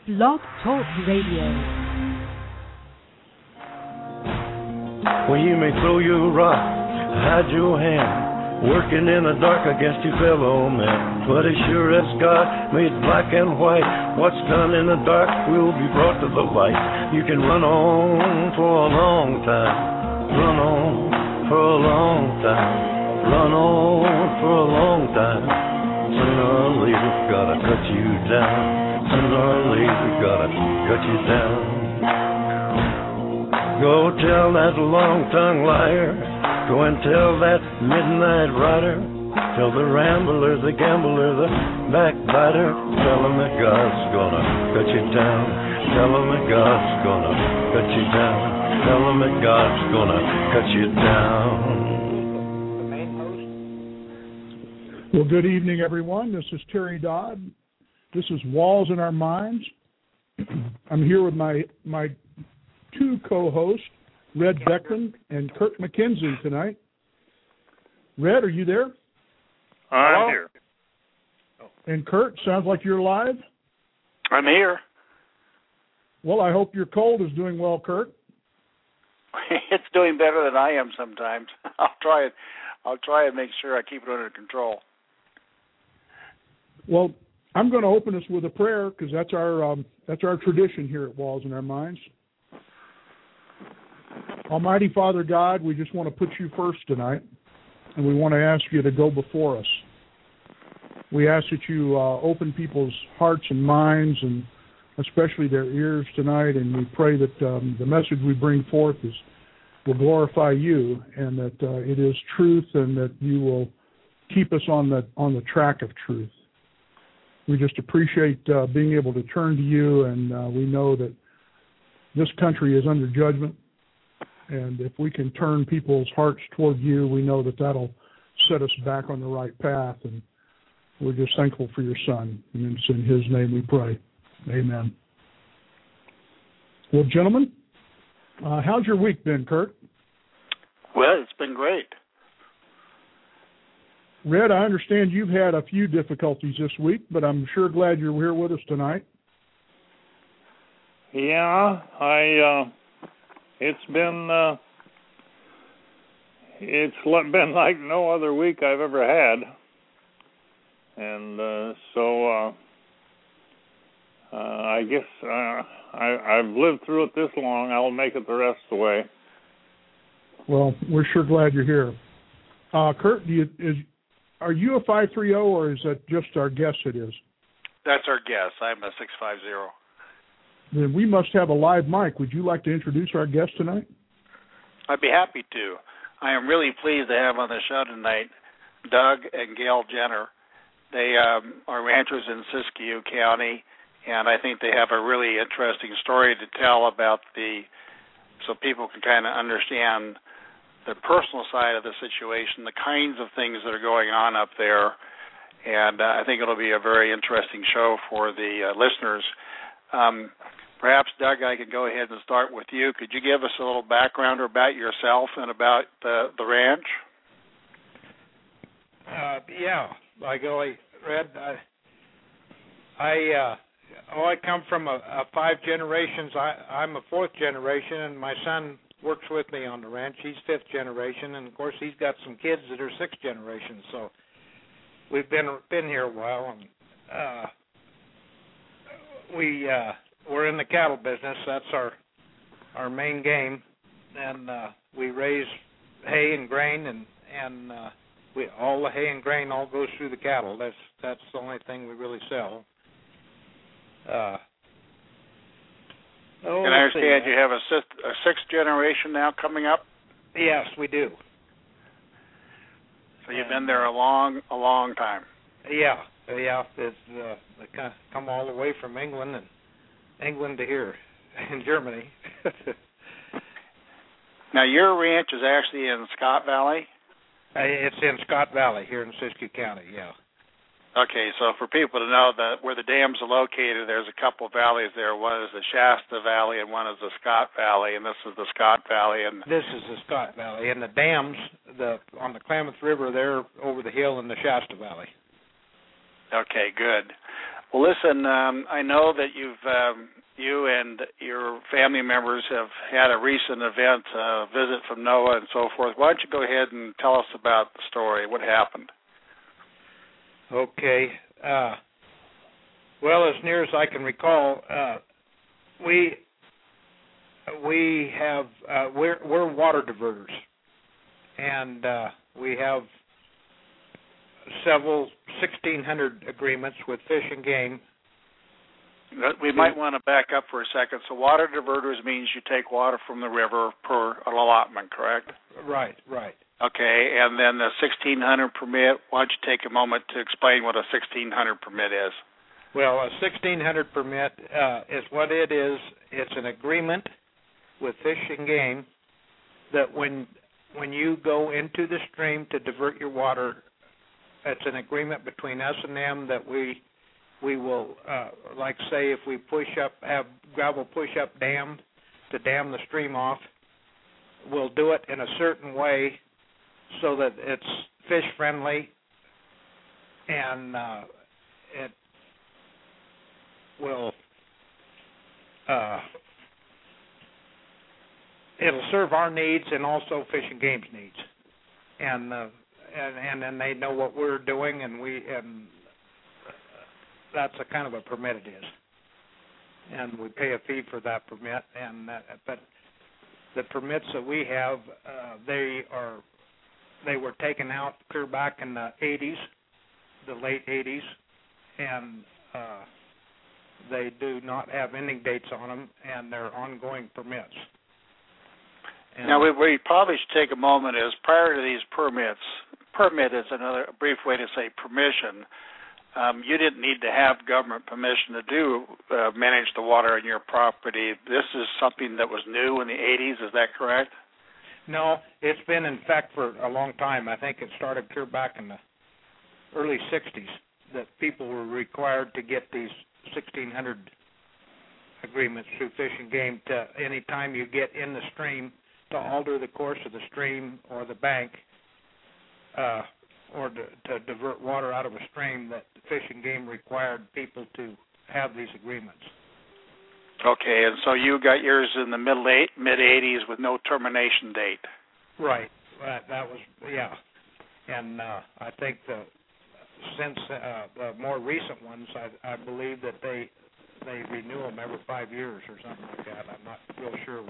Blog Talk Radio. Well, you may throw your rock, hide your hand, working in the dark against your fellow man. But as sure as God made black and white, what's done in the dark will be brought to the light. You can run on for a long time, run on for a long time, run on for a long time. Sooner or later, gotta cut you down. Sooner or later, gotta cut you down. Go tell that long-tongued liar. Go and tell that midnight rider. Tell the rambler, the gambler, the backbiter. Tell him that God's gonna cut you down. Tell him that God's gonna cut you down. Tell him that God's gonna cut you down. Well, good evening, everyone. This is Terry Dodd. This is Walls in Our Minds. I'm here with my two co-hosts, Red Beckman and Kurt McKenzie tonight. Red, are you there? I'm here. And Kurt, sounds like you're live? I'm here. Well, I hope your cold is doing well, Kurt. It's doing better than I am sometimes. I'll try and make sure I keep it under control. Well, I'm going to open us with a prayer because that's our tradition here at Walls in Our Minds. Almighty Father God, we just want to put you first tonight, and we want to ask you to go before us. We ask that you open people's hearts and minds, and especially their ears tonight, and we pray that the message we bring forth will glorify you, and that it is truth, and that you will keep us on the track of truth. We just appreciate being able to turn to you, and we know that this country is under judgment. And if we can turn people's hearts toward you, we know that that'll set us back on the right path. And we're just thankful for your Son. And it's in his name we pray. Amen. Well, gentlemen, how's your week been, Kurt? Well, it's been great. Red, I understand you've had a few difficulties this week, but I'm sure glad you're here with us tonight. Yeah, it's been like no other week I've ever had, and so I guess I've lived through it this long. I'll make it the rest of the way. Well, we're sure glad you're here. Kurt, are you a 530, or is that just our guest? It is. That's our guest. I'm a 650. Then we must have a live mic. Would you like to introduce our guest tonight? I'd be happy to. I am really pleased to have on the show tonight Doug and Gail Jenner. They are ranchers in Siskiyou County, and I think they have a really interesting story to tell about so people can kind of understand the personal side of the situation, the kinds of things that are going on up there, and I think it'll be a very interesting show for the listeners. Perhaps, Doug, I could go ahead and start with you. Could you give us a little background about yourself and about the ranch? Yeah, Red. I come from a 5 generations. I'm a 4th generation, and my son works with me on the ranch. He's 5th generation, and of course he's got some kids that are 6th generation. So we've been here a while, and we're in the cattle business. That's our main game, and we raise hay and grain, and all the hay and grain all goes through the cattle. That's the only thing we really sell. Can I understand you have a 6th generation now coming up? Yes, we do. So you've been there a long time. Yeah. It's come all the way from England to here in Germany. Now your ranch is actually in Scott Valley? It's in Scott Valley here in Siskiyou County. Yeah. Okay, so for people to know that where the dams are located, there's a couple of valleys there. One is the Shasta Valley and one is the Scott Valley, and this is the Scott Valley. And this is the Scott Valley, and the dams on the Klamath River, they're over the hill in the Shasta Valley. Okay, good. Well, listen, I know that you and your family members have had a recent event, visit from NOAA and so forth. Why don't you go ahead and tell us about the story, what happened? Okay. Well, as near as I can recall, we're water diverters, and we have several 1,600 agreements with Fish and Game. We might want to back up for a second. So water diverters means you take water from the river per allotment, correct? Right. Okay, and then the 1,600 permit, why don't you take a moment to explain what a 1,600 permit is? Well, a 1,600 permit is what it is. It's an agreement with Fish and Game that when you go into the stream to divert your water, it's an agreement between us and them that we will, like say, if we have gravel push-up dam to dam the stream off, we'll do it in a certain way so that it's fish-friendly, and it will it'll serve our needs and also Fish and Game's needs, and then they know what we're doing, and that's a kind of a permit it is, and we pay a fee for that permit. But the permits that we have, they were taken out clear back in the 80s, the late 80s, and they do not have ending dates on them, and they're ongoing permits. And now, we probably should take a moment as prior to these permits, permit is another brief way to say permission. You didn't need to have government permission to manage the water on your property. This is something that was new in the 80s, is that correct? No, it's been in fact for a long time. I think it started clear back in the early 60s that people were required to get these 1,600 agreements through Fish and Game to any time you get in the stream to alter the course of the stream or the bank or to divert water out of a stream, that Fish and Game required people to have these agreements. Okay, and so you got yours in the mid-'80s with no termination date. Right. That was, yeah. And I think since the more recent ones, I believe that they renew them every 5 years or something like that. I'm not real sure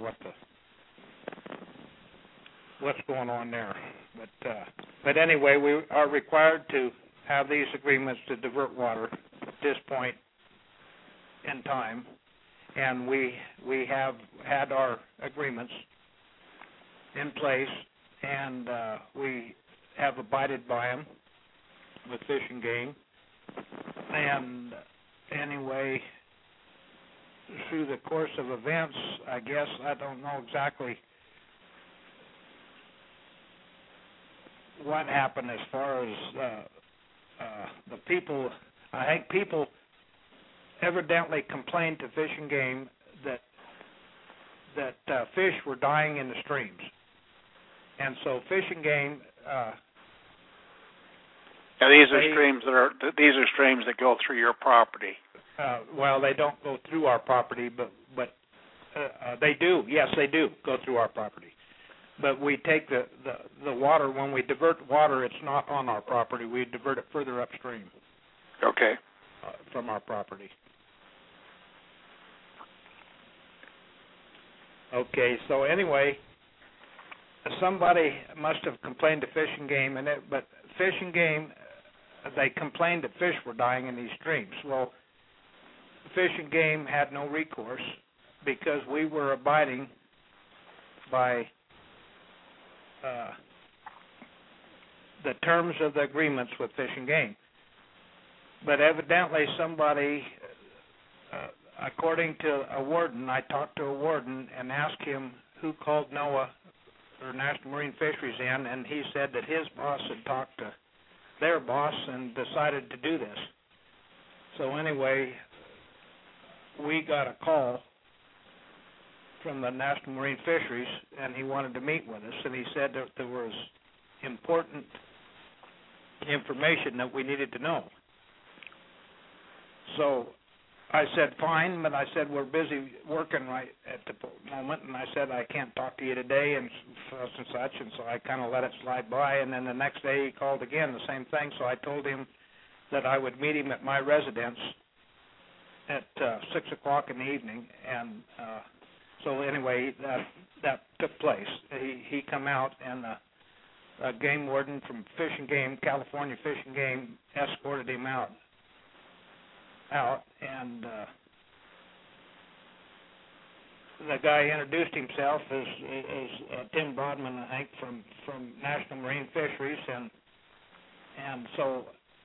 what's going on there. But anyway, we are required to have these agreements to divert water at this point in time, and we have had our agreements in place, and we have abided by them with Fish and Game. And anyway, through the course of events, I guess, I don't know exactly what happened as far as the people. I think people evidently complained to Fish and Game that fish were dying in the streams, and so Fish and Game. These are streams that go through your property. Well, they don't go through our property, but they do. Yes, they do go through our property. But we take the water, when we divert water, it's not on our property. We divert it further upstream. Okay. From our property. Okay, so anyway, somebody must have complained to Fish and Game, but Fish and Game, they complained that fish were dying in these streams. Well, Fish and Game had no recourse because we were abiding by the terms of the agreements with Fish and Game. But evidently somebody, according to a warden, I talked to a warden and asked him who called NOAA or National Marine Fisheries in, and he said that his boss had talked to their boss and decided to do this. So anyway, we got a call from the National Marine Fisheries, and he wanted to meet with us, and he said that there was important information that we needed to know. So I said, fine, but I said, we're busy working right at the moment, and I said, I can't talk to you today, and such and such, and so I kind of let it slide by, and then the next day he called again, the same thing, so I told him that I would meet him at my residence at 6 o'clock in the evening, and so anyway, that took place. He come out, and a game warden from Fish and Game, California Fish and Game, escorted him out, and the guy introduced himself as Tim Broadman, I think, from National Marine Fisheries, and so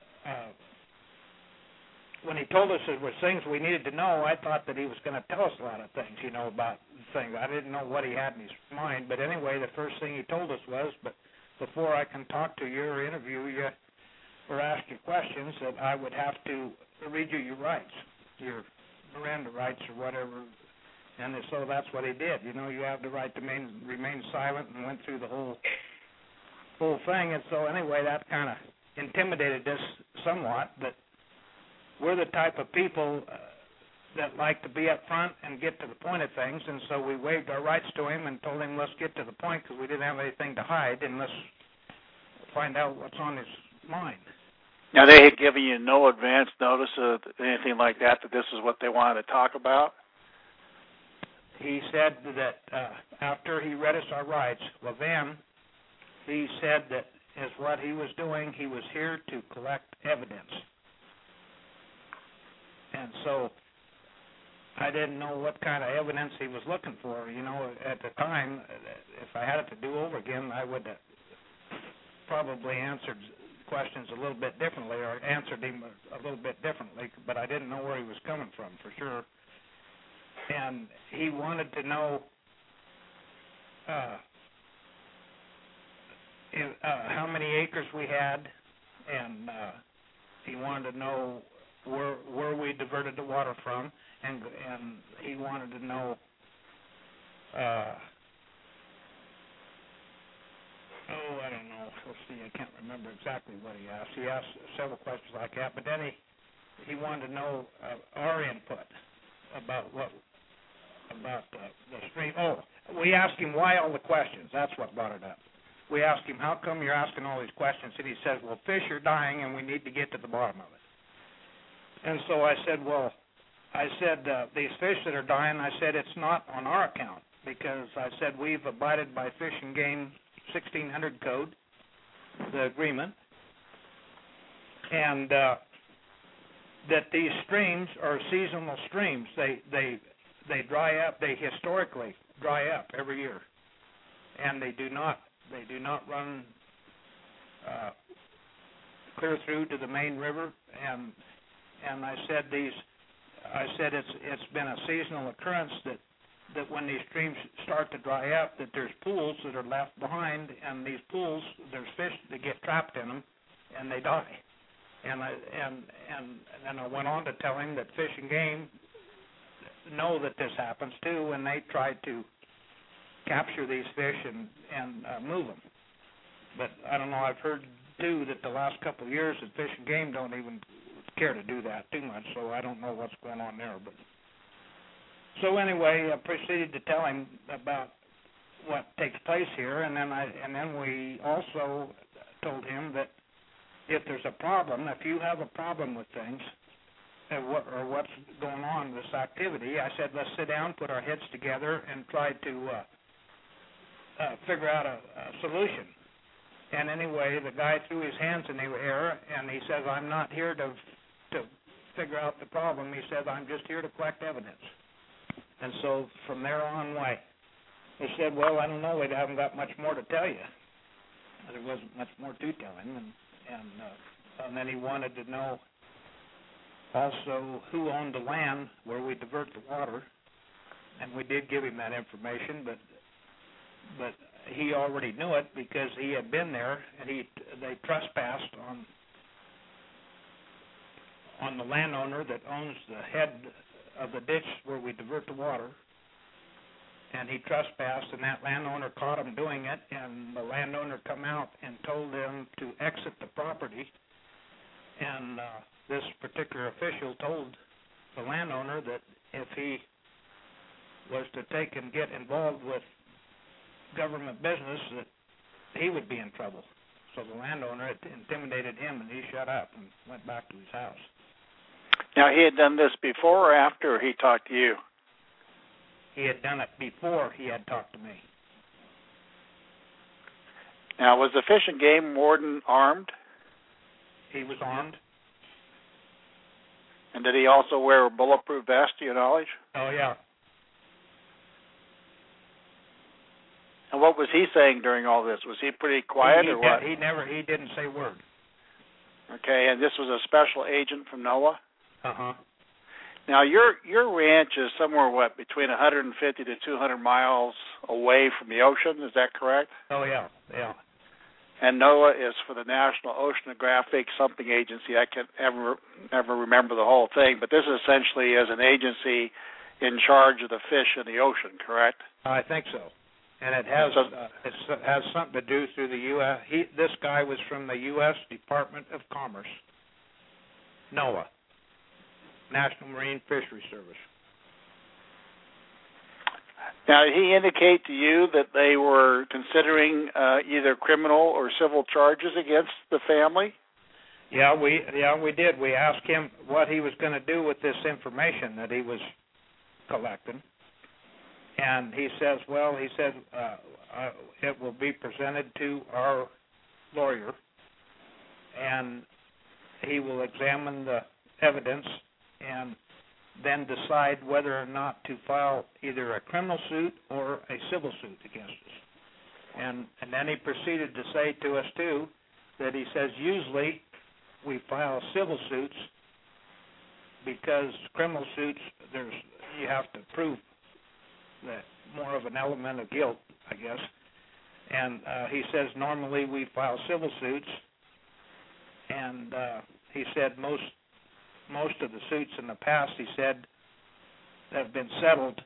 when he told us there were things we needed to know, I thought that he was going to tell us a lot of things, about things. I didn't know what he had in his mind, but anyway, the first thing he told us was, but before I can talk to you or interview you or ask you questions, that I would have to read you your rights, your Miranda rights or whatever. And so that's what he did. You have the right to remain silent, and went through the whole thing. And so anyway, that kind of intimidated us somewhat, but we're the type of people that like to be up front and get to the point of things, and so we waived our rights to him and told him let's get to the point because we didn't have anything to hide, and let's find out what's on his mind. Now, they had given you no advance notice of anything like that this is what they wanted to talk about? He said that after he read us our rights, well, then he said that as what he was doing, he was here to collect evidence. And so I didn't know what kind of evidence he was looking for. At the time, if I had it to do over again, I would have probably answered questions a little bit differently, or answered him a little bit differently, but I didn't know where he was coming from for sure. And he wanted to know how many acres we had, and he wanted to know where we diverted the water from, and he wanted to know I don't know. Let's see, I can't remember exactly what he asked. He asked several questions like that, but then he wanted to know our input about the stream. Oh, we asked him why all the questions. That's what brought it up. We asked him, how come you're asking all these questions? And he says, well, fish are dying, and we need to get to the bottom of it. And so I said, these fish that are dying, I said, it's not on our account, because I said we've abided by Fish and Game 1600 code, the agreement, and that these streams are seasonal streams. They dry up. They historically dry up every year, and they do not run clear through to the main river. And I said it's been a seasonal occurrence that when these streams start to dry up, that there's pools that are left behind, and these pools, there's fish that get trapped in them, and they die. And I went on to tell him that Fish and Game know that this happens too, and they try to capture these fish and move them. But I don't know, I've heard too that the last couple of years that Fish and Game don't even care to do that too much, so I don't know what's going on there. But so anyway, I proceeded to tell him about what takes place here, and then we also told him that if there's a problem, if you have a problem with things, or what's going on with this activity, I said, let's sit down, put our heads together, and try to figure out a solution. And anyway, the guy threw his hands in the air, and he says, I'm not here to figure out the problem. He said, I'm just here to collect evidence. And so from there on, he said, well, I don't know, we haven't got much more to tell you. There wasn't much more to tell him. And then he wanted to know also who owned the land where we divert the water. And we did give him that information, but he already knew it because he had been there, and they trespassed on the landowner that owns the head of the ditch where we divert the water. And he trespassed, and that landowner caught him doing it, and the landowner come out and told them to exit the property And this particular official told the landowner that if he was to take and get involved with government business, that he would be in trouble. So the landowner intimidated him, and he shut up and went back to his house. Now, he had done this before or after he talked to you? He had done it before he had talked to me. Now, was the Fish and Game warden armed? He was armed. And did he also wear a bulletproof vest, to your knowledge? Oh, yeah. And what was he saying during all this? Was he pretty quiet or what? He didn't say a word. Okay, and this was a special agent from NOAA? Uh-huh. Now, your ranch is somewhere, between 150 to 200 miles away from the ocean, is that correct? Oh, yeah, yeah. And NOAA is for the National Oceanographic something agency. I can't ever remember the whole thing, but this essentially is an agency in charge of the fish in the ocean, correct? I think so. And it has something to do through the U.S. This guy was from the U.S. Department of Commerce, NOAA, National Marine Fisheries Service. Now, did he indicate to you that they were considering either criminal or civil charges against the family? Yeah, we did. We asked him what he was going to do with this information that he was collecting. And he says, it will be presented to our lawyer, and he will examine the evidence and then decide whether or not to file either a criminal suit or a civil suit against us. And then he proceeded to say to us, too, that he says usually we file civil suits because criminal suits, you have to prove that more of an element of guilt, I guess. And he says normally we file civil suits, and he said most of the suits in the past, he said, have been settled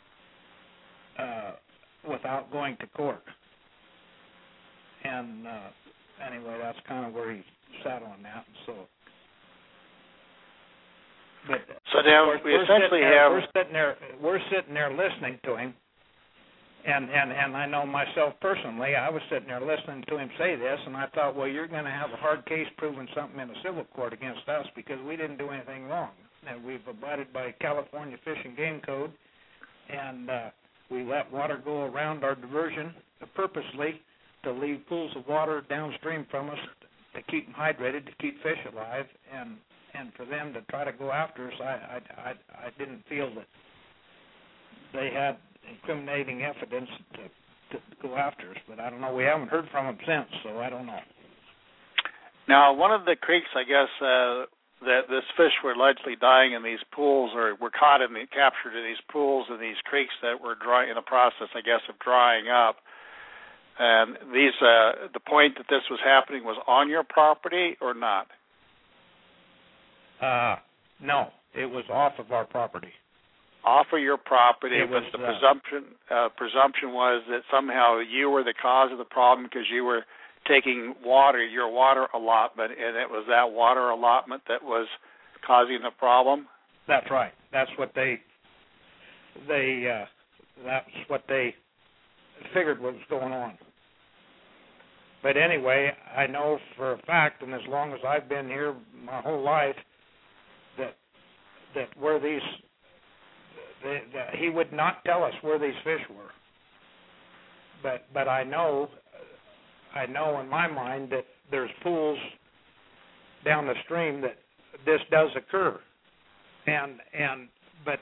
without going to court. And anyway, that's kind of where he sat on that. So now we essentially have... We're sitting there listening to him, and I know myself personally, I was sitting there listening to him say this, and I thought, well, you're going to have a hard case proving something in a civil court against us because we didn't do anything wrong. And we've abided by California Fish and Game Code, and we let water go around our diversion purposely to leave pools of water downstream from us to keep them hydrated, to keep fish alive, and for them to try to go after us, I didn't feel that they had incriminating evidence to go after us. But I don't know. We haven't heard from them since, so I don't know. Now, one of the creeks, I guess, that this fish were allegedly dying in these pools, or were captured in these pools and these creeks that were in the process, I guess, of drying up. And these, the point that this was happening was on your property or not? No, it was off of our property. Off of your property, but the presumption was that somehow you were the cause of the problem because you were taking your water allotment, and it was that water allotment that was causing the problem? That's right. That's what they figured was going on. But anyway, I know for a fact, and as long as I've been here my whole life, that where these, he would not tell us where these fish were. But I know in my mind that there's pools down the stream that this does occur, but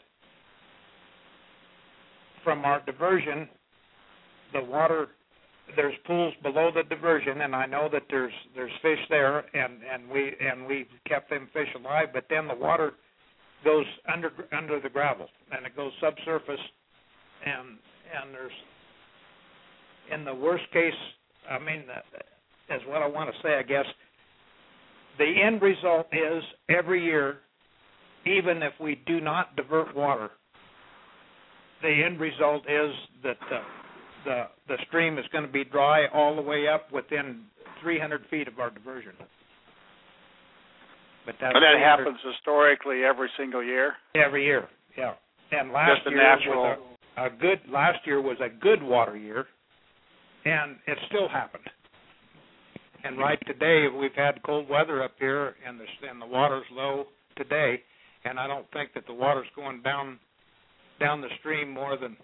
from our diversion, the water, there's pools below the diversion, and I know that there's fish there, and we kept them fish alive. But then the water goes under the gravel, and it goes subsurface, and there's, in the worst case, I mean, is what I want to say, I guess. The end result is every year, even if we do not divert water, the end result is that the stream is going to be dry all the way up within 300 feet of our diversion. But that happens historically every single year? Every year, yeah. And last Just a year natural... was last year was a good water year, and it still happened. And right today, we've had cold weather up here, and the water's low today, and I don't think that the water's going down the stream more than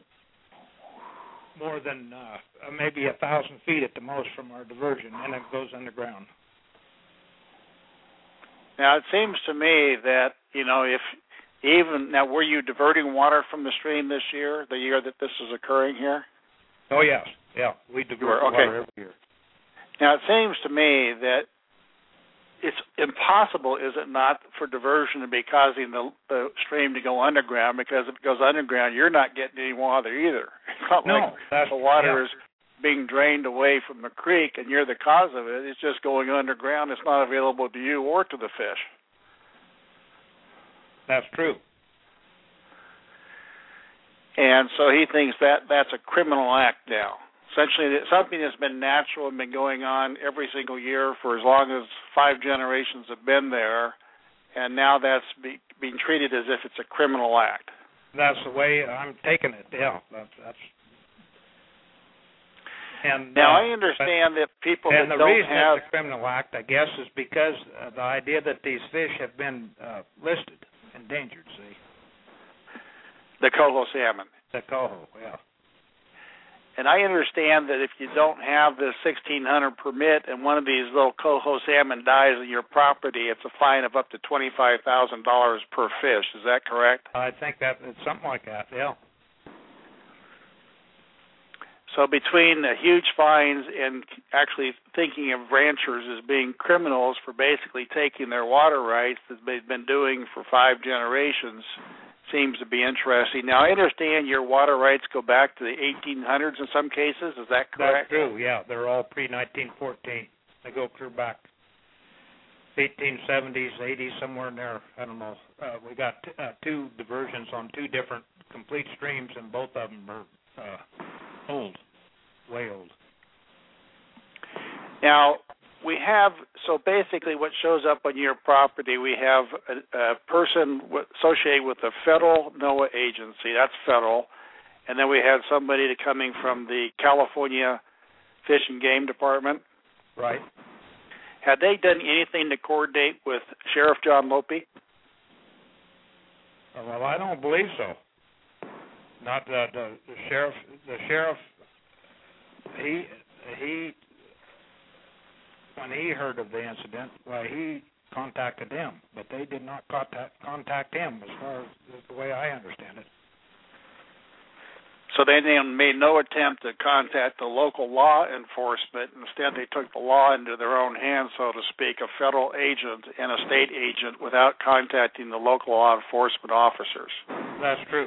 maybe 1,000 feet at the most from our diversion, and it goes underground. Now, it seems to me that, were you diverting water from the stream this year, the year that this is occurring here? Oh, yes. Yeah, we divert water every year. Now, it seems to me that it's impossible, is it not, for diversion to be causing the stream to go underground, because if it goes underground, you're not getting any water either. It's not like the water is being drained away from the creek and you're the cause of it. It's just going underground. It's not available to you or to the fish. That's true. And so he thinks that that's a criminal act now. Essentially, something that's been natural and been going on every single year for as long as 5 generations have been there, and now that's being treated as if it's a criminal act. That's the way I'm taking it, yeah. That's. And, now, I understand that people that don't have... And the reason it's a criminal act, I guess, is because the idea that these fish have been listed, endangered, see? The coho salmon. The coho, yeah. And I understand that if you don't have the 1,600 permit and one of these little coho salmon dies on your property, it's a fine of up to $25,000 per fish. Is that correct? I think that it's something like that, yeah. So between the huge fines and actually thinking of ranchers as being criminals for basically taking their water rights that they've been doing for 5 generations seems to be interesting. Now, I understand your water rights go back to the 1800s in some cases. Is that correct? That's true, yeah. They're all pre-1914. They go clear back 1870s, 80s, somewhere in there. I don't know. We got 2 diversions on 2 different complete streams, and both of them are old, way old. Now, we have, so basically what shows up on your property, we have a person associated with the federal NOAA agency, that's federal, and then we have somebody coming from the California Fish and Game Department. Right. Had they done anything to coordinate with Sheriff John Lope? Well, I don't believe so. Not the sheriff. The sheriff. He. When he heard of the incident, well, he contacted them, but they did not contact him, as far as the way I understand it. So they made no attempt to contact the local law enforcement. Instead, they took the law into their own hands, so to speak, a federal agent and a state agent, without contacting the local law enforcement officers. That's true.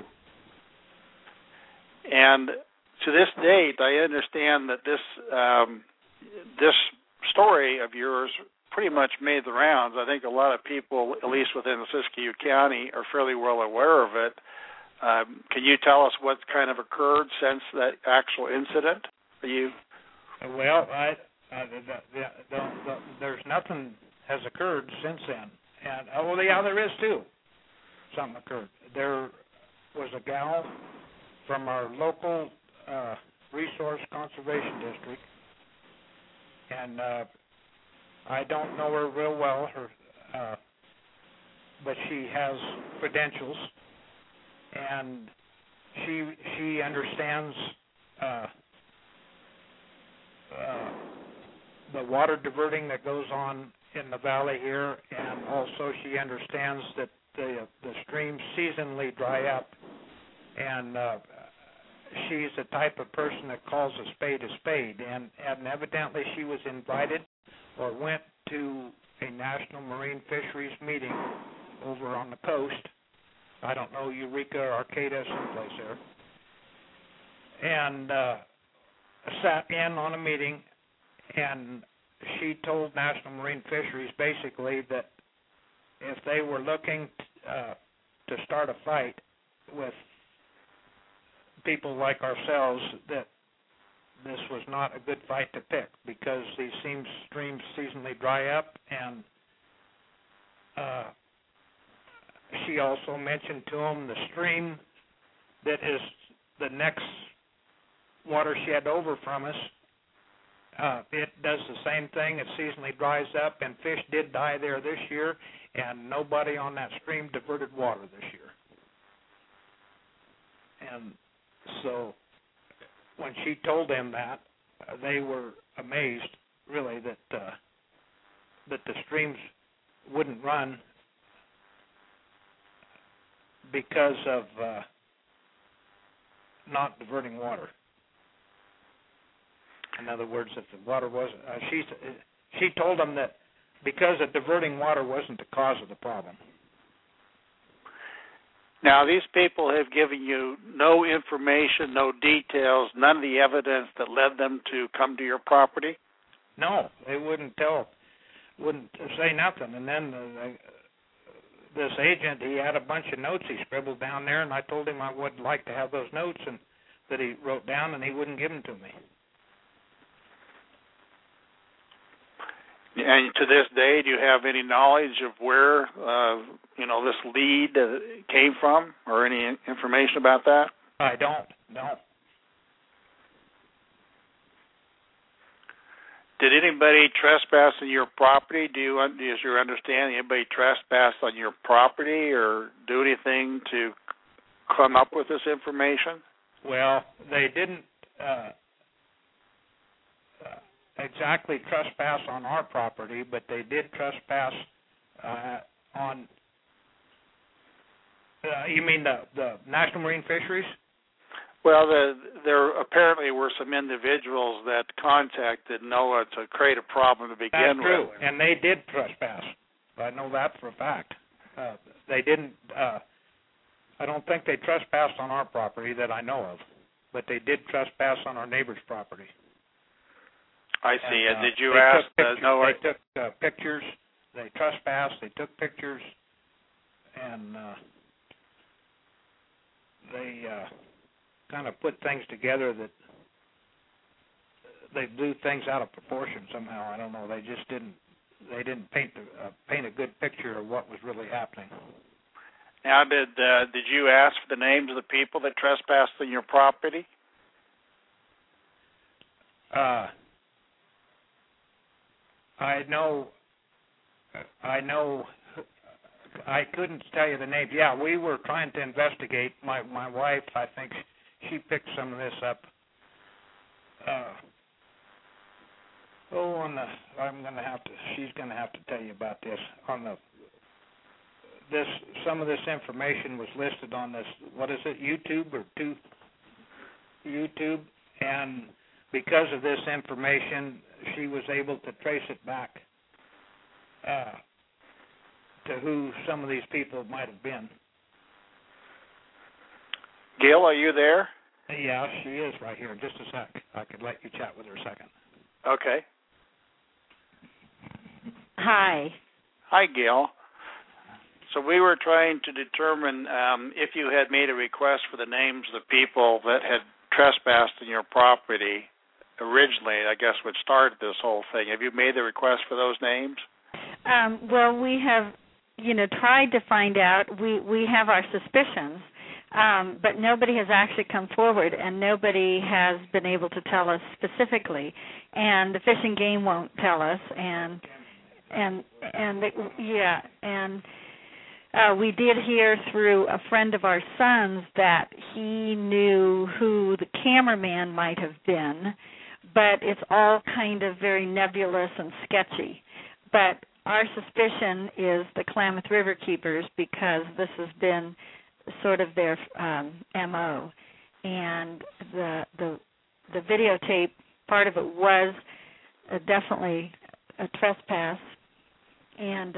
And to this date, I understand that this story of yours pretty much made the rounds. I think a lot of people, at least within Siskiyou County, are fairly well aware of it. Can you tell us what's kind of occurred since that actual incident? Well, there's nothing has occurred since then. And there is too. Something occurred. There was a gal from our local resource conservation district, and I don't know her real well, but she has credentials, and she understands the water diverting that goes on in the valley here, and also she understands that the streams seasonally dry up, and she's the type of person that calls a spade, and evidently she was invited or went to a National Marine Fisheries meeting over on the coast. I don't know, Eureka or Arcata, someplace there. And sat in on a meeting, and she told National Marine Fisheries basically that if they were looking to start a fight with people like ourselves, that this was not a good fight to pick, because these streams seasonally dry up, and she also mentioned to them the stream that is the next watershed over from us. It does the same thing. It seasonally dries up, and fish did die there this year, and nobody on that stream diverted water this year. And so when she told them that, they were amazed, really, that the streams wouldn't run because of not diverting water. In other words, if the water wasn't, she told them that because of diverting water wasn't the cause of the problem. Now, these people have given you no information, no details, none of the evidence that led them to come to your property? No, they wouldn't say nothing. And then this agent, he had a bunch of notes he scribbled down there, and I told him I would like to have those notes and that he wrote down, and he wouldn't give them to me. And to this day, do you have any knowledge of where, this lead came from, or any information about that? I don't, no. Did anybody trespass on your property? Is your understanding anybody trespassed on your property or do anything to come up with this information? Well, they didn't exactly trespass on our property, but they did trespass on, you mean the National Marine Fisheries? Well, there apparently were some individuals that contacted NOAA to create a problem to begin with. That's true, and they did trespass. I know that for a fact. They didn't, I don't think they trespassed on our property that I know of, but they did trespass on our neighbor's property. I see. And did you ask NOAA? They took pictures. They trespassed. They took pictures, and they kind of put things together that they blew things out of proportion somehow. I don't know. They just didn't. They didn't paint a good picture of what was really happening. Now, did you ask for the names of the people that trespassed on your property? I know. I couldn't tell you the names. Yeah, we were trying to investigate. My wife, I think, she picked some of this up. She's gonna have to tell you about this. Some of this information was listed on this. What is it? YouTube, and because of this information, she was able to trace it back to who some of these people might have been. Gail, are you there? Yeah, she is right here. Just a sec. I could let you chat with her a second. Okay. Hi. Hi, Gail. So we were trying to determine if you had made a request for the names of the people that had trespassed in your property originally, I guess, what started this whole thing. Have you made the request for those names? Well, we have, tried to find out. We have our suspicions, but nobody has actually come forward, and nobody has been able to tell us specifically. And the Fish and Game won't tell us, we did hear through a friend of our son's that he knew who the cameraman might have been, but it's all kind of very nebulous and sketchy. But our suspicion is the Klamath River Keepers, because this has been sort of their MO. And the videotape, part of it was definitely a trespass. And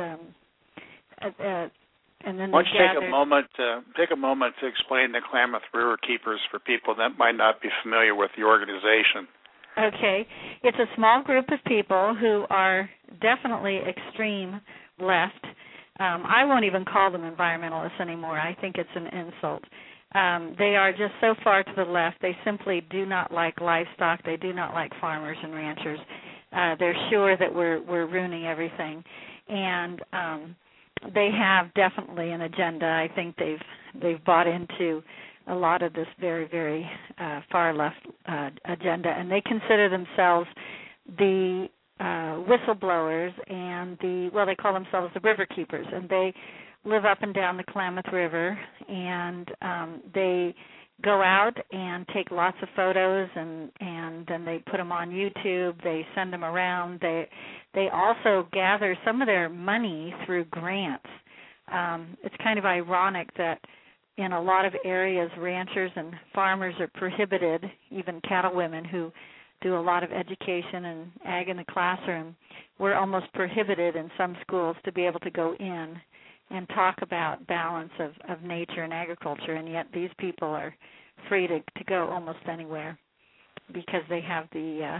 then why don't you take a moment to explain the Klamath River Keepers for people that might not be familiar with the organization. Okay. It's a small group of people who are definitely extreme left. I won't even call them environmentalists anymore. I think it's an insult. They are just so far to the left. They simply do not like livestock. They do not like farmers and ranchers. They're sure that we're ruining everything. And they have definitely an agenda. I think they've bought into a lot of this very, very far left agenda, and they consider themselves the whistleblowers and they call themselves the river keepers, and they live up and down the Klamath River, and they go out and take lots of photos, and then they put them on YouTube. They send them around. They also gather some of their money through grants. It's kind of ironic that in a lot of areas, ranchers and farmers are prohibited, even cattlewomen who do a lot of education and ag in the classroom. We're almost prohibited in some schools to be able to go in and talk about balance of nature and agriculture, and yet these people are free to go almost anywhere because they have the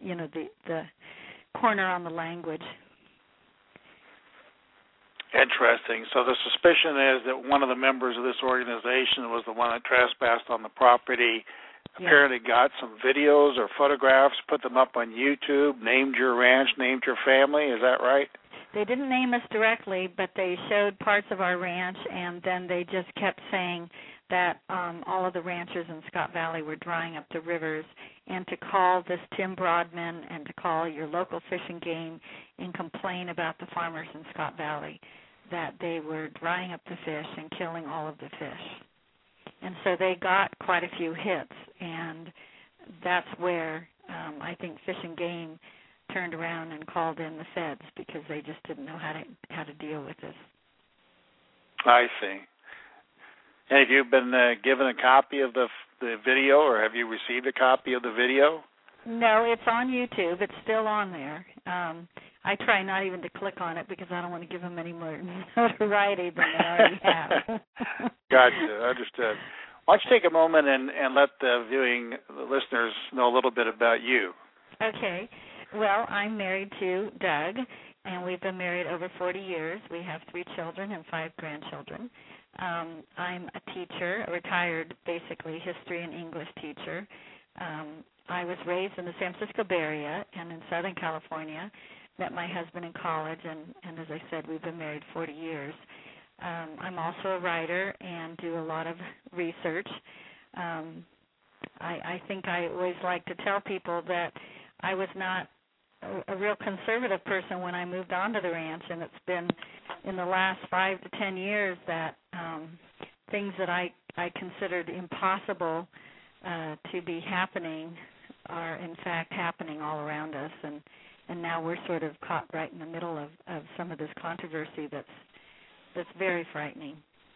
corner on the language. Interesting. So the suspicion is that one of the members of this organization was the one that trespassed on the property, apparently got some videos or photographs, put them up on YouTube, named your ranch, named your family. Is that right? They didn't name us directly, but they showed parts of our ranch, and then they just kept saying that all of the ranchers in Scott Valley were drying up the rivers, and to call this Tim Broadman and to call your local Fish and Game and complain about the farmers in Scott Valley, that they were drying up the fish and killing all of the fish. And so they got quite a few hits, and that's where I think Fish and Game turned around and called in the feds because they just didn't know how to deal with this. I see. And have you been given a copy of the video, or have you received a copy of the video? No, it's on YouTube. It's still on there. I try not even to click on it because I don't want to give them any more notoriety than they already have. Gotcha. Understood. Why don't you take a moment and let the listeners know a little bit about you? Okay. Well, I'm married to Doug, and we've been married over 40 years. We have 3 children and 5 grandchildren. I'm a teacher, a retired, basically, history and English teacher. I was raised in the San Francisco Bay Area and in Southern California, met my husband in college, and as I said, we've been married 40 years. I'm also a writer and do a lot of research. I think I always like to tell people that I was not a real conservative person when I moved onto the ranch, and it's been in the last 5 to 10 years that things that I considered impossible to be happening are in fact happening all around us, and now we're sort of caught right in the middle of some of this controversy that's very frightening.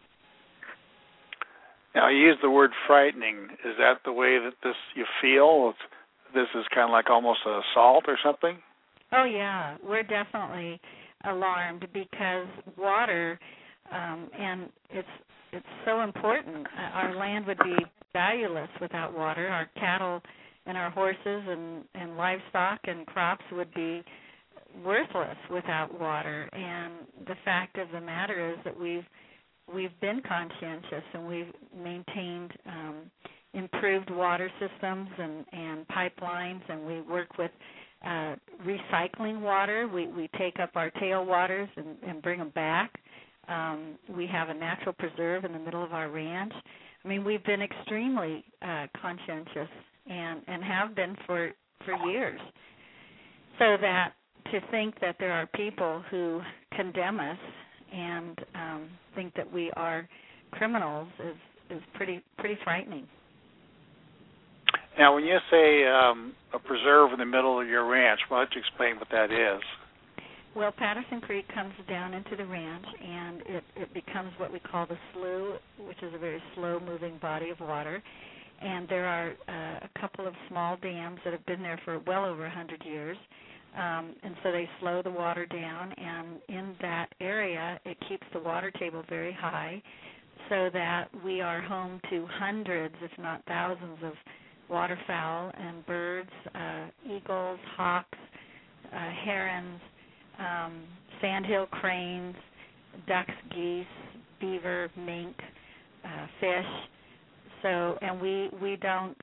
Now, you use the word frightening. Is that the way that you feel? This is kind of like almost an assault or something? Oh, yeah. We're definitely alarmed because water, and it's so important. Our land would be valueless without water. Our cattle and our horses and livestock and crops would be worthless without water. And the fact of the matter is that we've been conscientious and we've maintained improved water systems and pipelines, and we work with recycling water. We take up our tailwaters and bring them back. We have a natural preserve in the middle of our ranch. I mean, we've been extremely conscientious and have been for years. So that to think that there are people who condemn us and think that we are criminals is pretty frightening. Now, when you say a preserve in the middle of your ranch, why don't you explain what that is? Well, Patterson Creek comes down into the ranch, and it becomes what we call the slough, which is a very slow-moving body of water. And there are a couple of small dams that have been there for well over 100 years. And so they slow the water down, and in that area, it keeps the water table very high so that we are home to hundreds, if not thousands, of waterfowl and birds, eagles, hawks, herons, sandhill cranes, ducks, geese, beaver, mink, fish. So, and we don't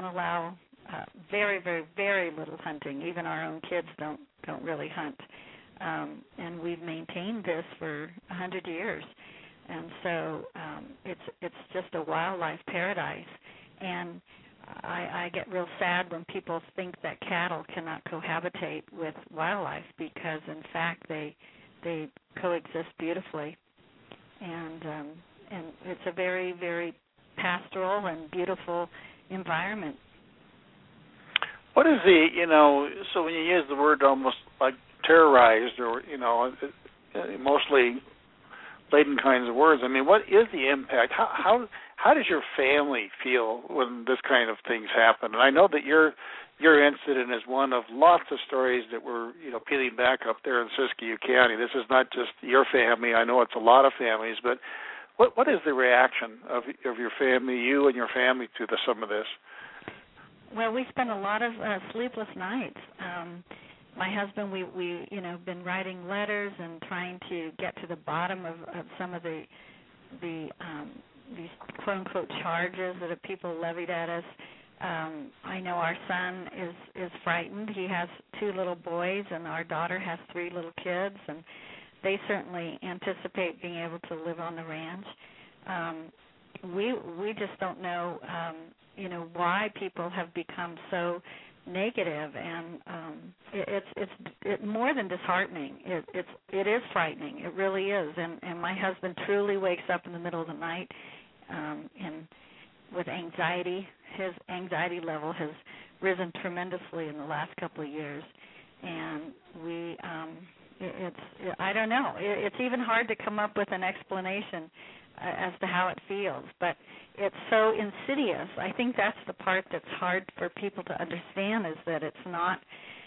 allow very, very, very little hunting. Even our own kids don't really hunt. and we've maintained this for 100 years. And so it's just a wildlife paradise. And I get real sad when people think that cattle cannot cohabitate with wildlife, because in fact they coexist beautifully. And it's a very, very pastoral and beautiful environment. What is so when you use the word almost like terrorized or, mostly laden kinds of words, I mean, what is the impact? How does your family feel when this kind of things happen? And I know that your incident is one of lots of stories that we're, peeling back up there in Siskiyou County. This is not just your family. I know it's a lot of families, but what is the reaction of your family, you and your family, to some of this? Well, we spent a lot of sleepless nights. My husband, we been writing letters and trying to get to the bottom of some of these quote unquote charges that people levied at us. I know our son is frightened. He has 2 little boys, and our daughter has 3 little kids, and they certainly anticipate being able to live on the ranch. We just don't know, why people have become so negative, and it's more than disheartening. It is frightening. It really is. And my husband truly wakes up in the middle of the night, and with anxiety. His anxiety level has risen tremendously in the last couple of years, and I don't know. It's even hard to come up with an explanation as to how it feels, but it's so insidious. I think that's the part that's hard for people to understand, is that it's not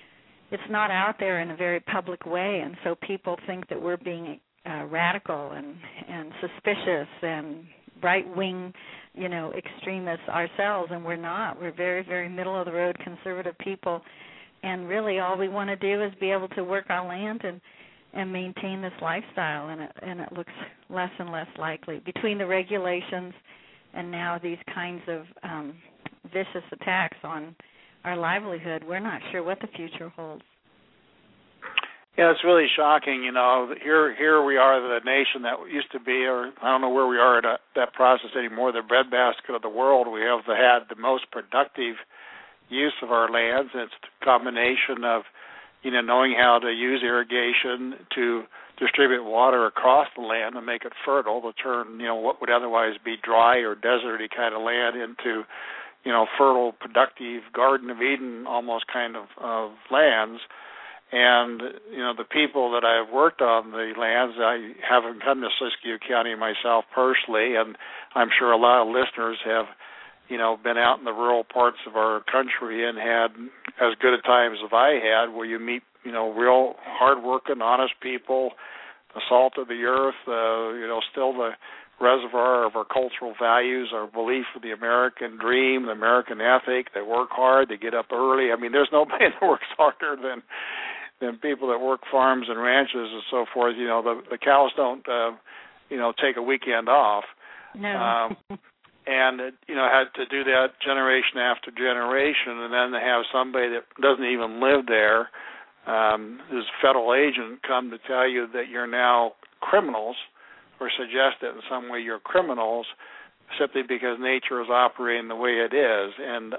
out there in a very public way, and so people think that we're being radical and suspicious and right-wing, extremists ourselves, and we're not. We're very, very middle-of-the-road conservative people, and really all we want to do is be able to work our land and maintain this lifestyle, and it looks less and less likely. Between the regulations and now these kinds of vicious attacks on our livelihood, we're not sure what the future holds. Yeah, it's really shocking. Here we are, the nation that used to be, or I don't know where we are in that process anymore, the breadbasket of the world. We have had the most productive use of our lands. It's a combination of, knowing how to use irrigation to distribute water across the land and make it fertile, to turn, what would otherwise be dry or deserty kind of land into, fertile, productive Garden of Eden almost kind of lands. And, the people that I've worked on the lands, I haven't come to Siskiyou County myself personally, and I'm sure a lot of listeners have, been out in the rural parts of our country and had as good a time as I had, where you meet, real hard-working, honest people, the salt of the earth, still the reservoir of our cultural values, our belief of the American dream, the American ethic. They work hard, they get up early. I mean, there's nobody that works harder than people that work farms and ranches and so forth. The cows don't, take a weekend off. No. And, had to do that generation after generation, and then to have somebody that doesn't even live there, who's a federal agent, come to tell you that you're now criminals, or suggest that in some way you're criminals, simply because nature is operating the way it is. And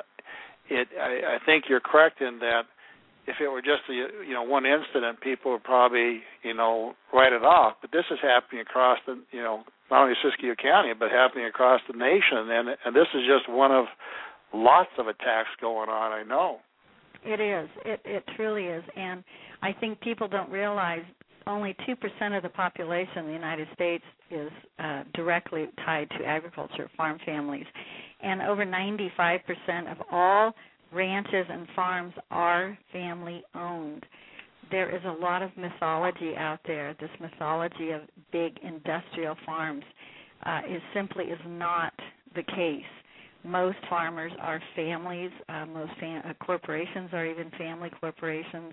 I think you're correct in that if it were just one incident, people would probably write it off. But this is happening across the not only Siskiyou County, but happening across the nation, and this is just one of lots of attacks going on. I know it is. It truly is, and I think people don't realize only 2% of the population in the United States is directly tied to agriculture, farm families, and over 95% of all ranches and farms are family-owned. There is a lot of mythology out there. This mythology of big industrial farms is not the case. Most farmers are families. Most corporations are even family corporations,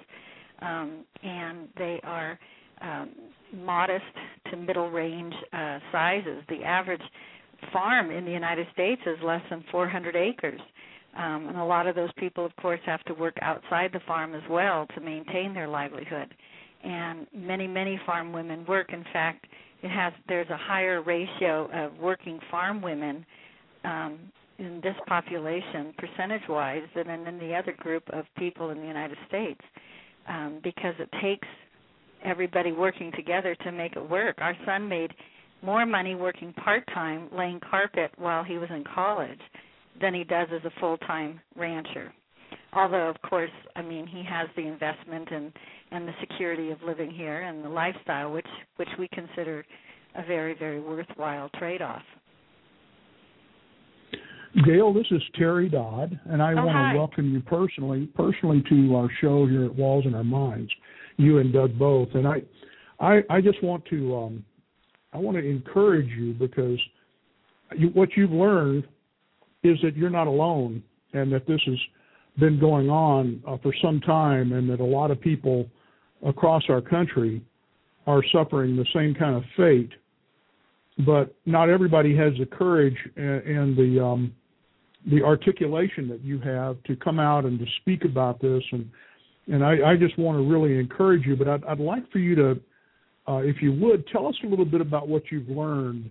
and they are modest to middle-range sizes. The average farm in the United States is less than 400 acres. And a lot of those people, of course, have to work outside the farm as well to maintain their livelihood. and many farm women work. In fact, there's a higher ratio of working farm women in this population, percentage-wise, than in the other group of people in the United States, because it takes everybody working together to make it work. Our son made more money working part-time laying carpet while he was in college than he does as a full-time rancher. Although, of course, I mean, he has the investment and the security of living here and the lifestyle, which we consider a very, very worthwhile trade-off. Gail, this is Terry Dodd, and I want to welcome you personally to our show here at Walls in Our Minds, you and Doug both. And I just want to encourage you, because what you've learned is that you're not alone, and that this has been going on for some time, and that a lot of people across our country are suffering the same kind of fate. But not everybody has the courage and the articulation that you have to come out and to speak about this. And I just want to really encourage you. But I'd like for you to, if you would, tell us a little bit about what you've learned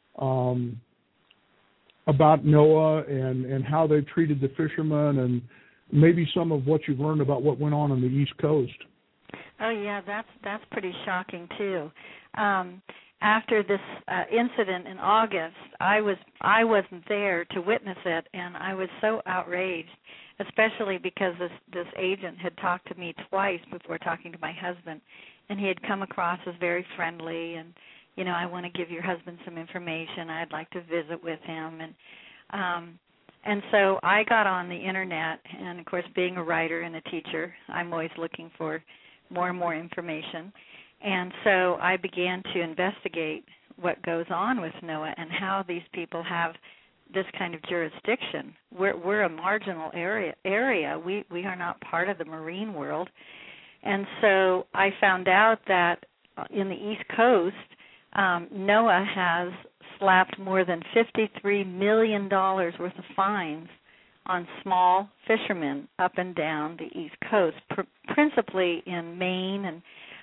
about NOAA and how they've treated the fishermen, and maybe some of what you've learned about what went on the East Coast. Oh yeah, that's pretty shocking too. After this incident in August, I wasn't there to witness it, and I was so outraged, especially because this agent had talked to me twice before talking to my husband, and he had come across as very friendly, and I want to give your husband some information. I'd like to visit with him, and so I got on the internet, and of course, being a writer and a teacher, I'm always looking for more and more information. And so I began to investigate what goes on with NOAA and how these people have this kind of jurisdiction. We're a marginal area. We are not part of the marine world. And so I found out that in the East Coast, NOAA has slapped more than $53 million worth of fines on small fishermen up and down the East Coast, principally in Maine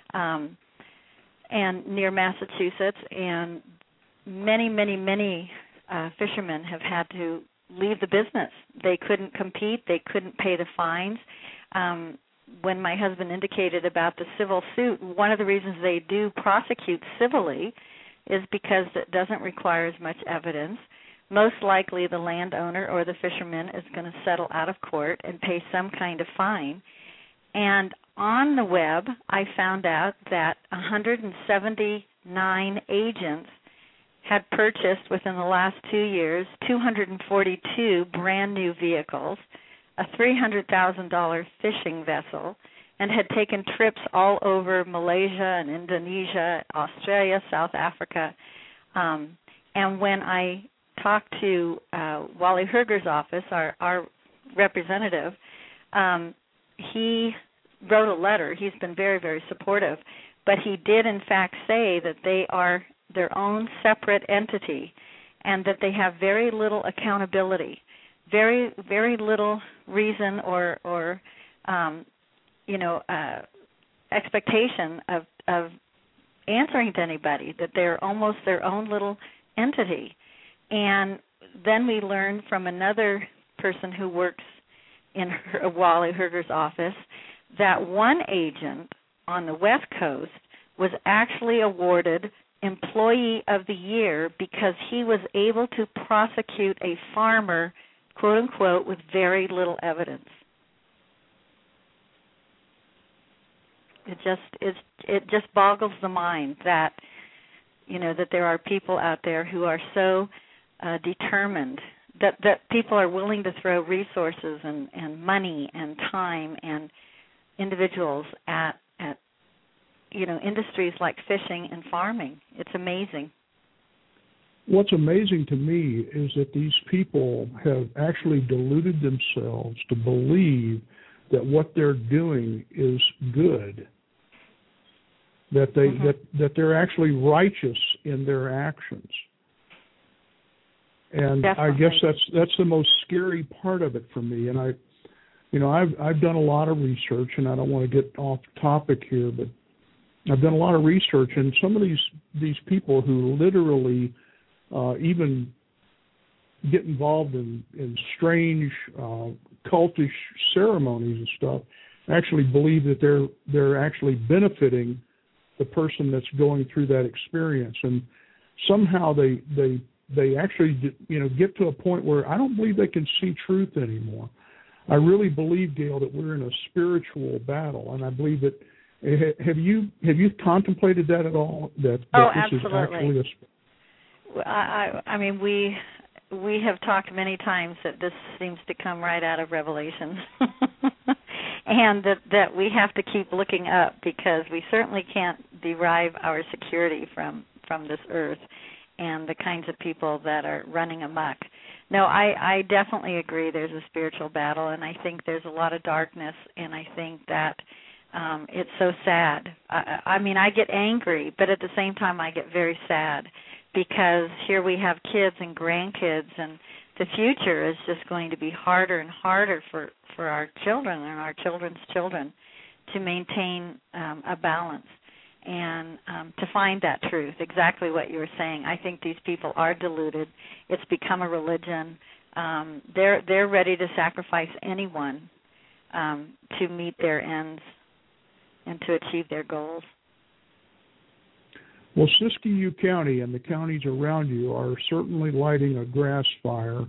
and near Massachusetts, and many fishermen have had to leave the business. They couldn't compete. They couldn't pay the fines. When my husband indicated about the civil suit, one of the reasons they do prosecute civilly is because it doesn't require as much evidence. Most likely the landowner or the fisherman is going to settle out of court and pay some kind of fine. And on the web, I found out that 179 agents had purchased within the last 2 years 242 brand new vehicles, a $300,000 fishing vessel, and had taken trips all over Malaysia and Indonesia, Australia, South Africa. And when I talked to Wally Herger's office, our representative, he wrote a letter. He's been very, very supportive. But he did, in fact, say that they are their own separate entity and that they have very little accountability, very, very little reason or expectation of answering to anybody, that they're almost their own little entity. And then we learned from another person who works in Wally Herger's office that one agent on the West Coast was actually awarded Employee of the Year because he was able to prosecute a farmer, quote unquote, with very little evidence. It just boggles the mind that that there are people out there who are so determined that people are willing to throw resources and money and time and individuals at industries like fishing and farming. It's amazing. What's amazing to me is that these people have actually deluded themselves to believe that what they're doing is good, that that they're actually righteous in their actions. And Definitely. I guess that's the most scary part of it for me. And I've done a lot of research, and I don't want to get off topic here, but I've done a lot of research, and some of these people who literally even get involved in strange cultish ceremonies and stuff actually believe that they're actually benefiting the person that's going through that experience, and somehow they actually get to a point where I don't believe they can see truth anymore. I really believe, Gail, that we're in a spiritual battle, and I believe that. Have you contemplated that at all? That this absolutely. Is actually I mean, we have talked many times that this seems to come right out of Revelation, and that we have to keep looking up, because we certainly can't derive our security from this earth and the kinds of people that are running amok. No, I definitely agree there's a spiritual battle, and I think there's a lot of darkness, and I think that it's so sad. I mean, I get angry, but at the same time I get very sad, because here we have kids and grandkids, and the future is just going to be harder and harder for our children and our children's children to maintain a balance and to find that truth, exactly what you were saying. I think these people are deluded. It's become a religion. They're ready to sacrifice anyone to meet their ends and to achieve their goals. Well, Siskiyou County and the counties around you are certainly lighting a grass fire,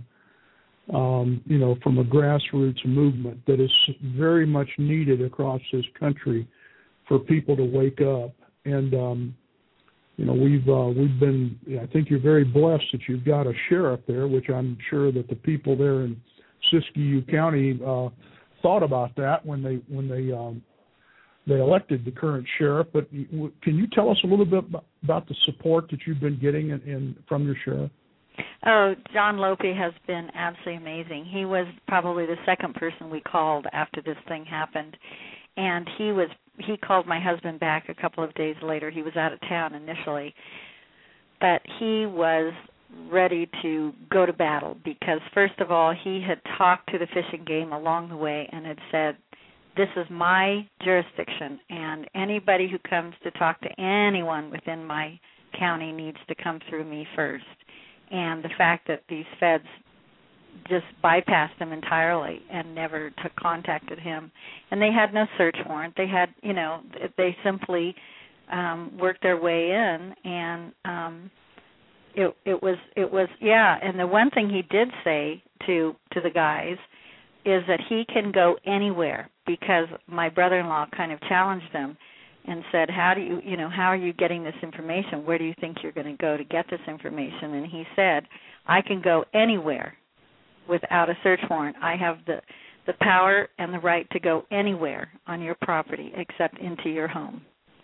from a grassroots movement that is very much needed across this country for people to wake up. And, we've been, I think you're very blessed that you've got a sheriff there, which I'm sure that the people there in Siskiyou County thought about that when they elected the current sheriff. But can you tell us a little bit about the support that you've been getting from your sheriff? Oh, John Lope has been absolutely amazing. He was probably the second person we called after this thing happened, and he called my husband back a couple of days later. He was out of town initially, but he was ready to go to battle, because first of all, he had talked to the Fish and Game along the way and had said, this is my jurisdiction, and anybody who comes to talk to anyone within my county needs to come through me first. And the fact that these feds just bypassed him entirely and never contacted him, and they had no search warrant. They had, they simply worked their way in, and it was yeah. And the one thing he did say to the guys is that he can go anywhere, because my brother-in-law kind of challenged him and said, how are you getting this information? Where do you think you're going to go to get this information? And he said, I can go anywhere without a search warrant. I have the power and the right to go anywhere on your property except into your home.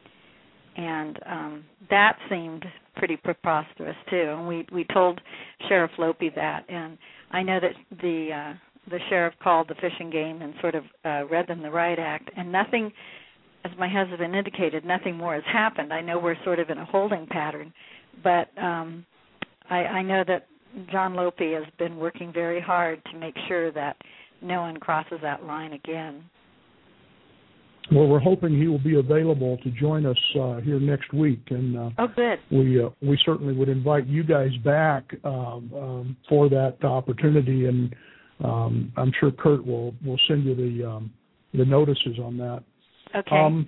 And that seemed pretty preposterous, too. And we told Sheriff Lope that. And I know that the sheriff called the Fish and Game and sort of read them the riot act, and nothing, as my husband indicated, nothing more has happened. I know we're sort of in a holding pattern, but I know that John Lope has been working very hard to make sure that no one crosses that line again. Well, we're hoping he will be available to join us here next week, and oh, good. We certainly would invite you guys back for that opportunity, and I'm sure Kurt will send you the notices on that. Okay.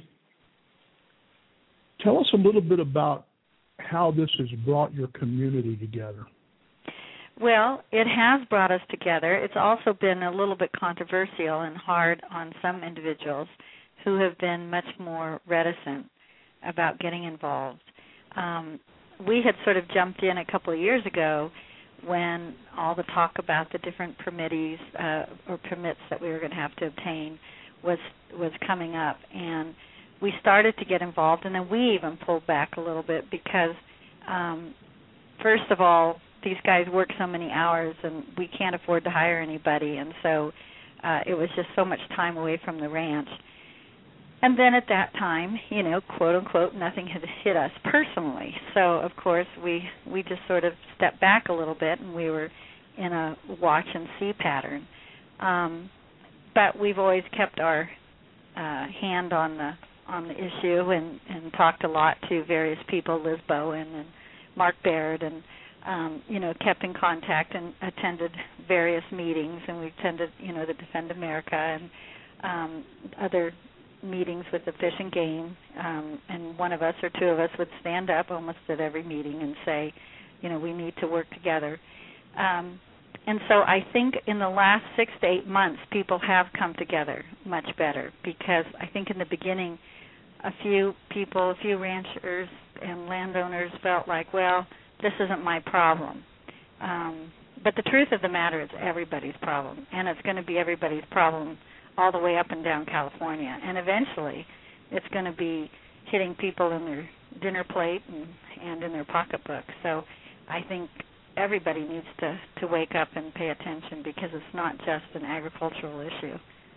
Tell us a little bit about how this has brought your community together. Well, it has brought us together. It's also been a little bit controversial and hard on some individuals who have been much more reticent about getting involved. We had sort of jumped in a couple of years ago when all the talk about the different permittees or permits that we were going to have to obtain was coming up, and we started to get involved, and then we even pulled back a little bit because, first of all, these guys work so many hours, and we can't afford to hire anybody, and so it was just so much time away from the ranch. And then at that time, quote unquote, nothing had hit us personally. So of course we just sort of stepped back a little bit, and we were in a watch and see pattern. But we've always kept our hand on on the issue and talked a lot to various people, Liz Bowen and Mark Baird, and kept in contact and attended various meetings, and we attended, the Defend America and other meetings with the Fish and Game, and one of us or two of us would stand up almost at every meeting and say, we need to work together. And so I think in the last 6 to 8 months, people have come together much better, because I think in the beginning, a few ranchers and landowners felt like, well, this isn't my problem. But the truth of the matter is everybody's problem, and it's going to be everybody's problem all the way up and down California. And eventually it's going to be hitting people in their dinner plate and in their pocketbook. So I think everybody needs to wake up and pay attention, because it's not just an agricultural issue.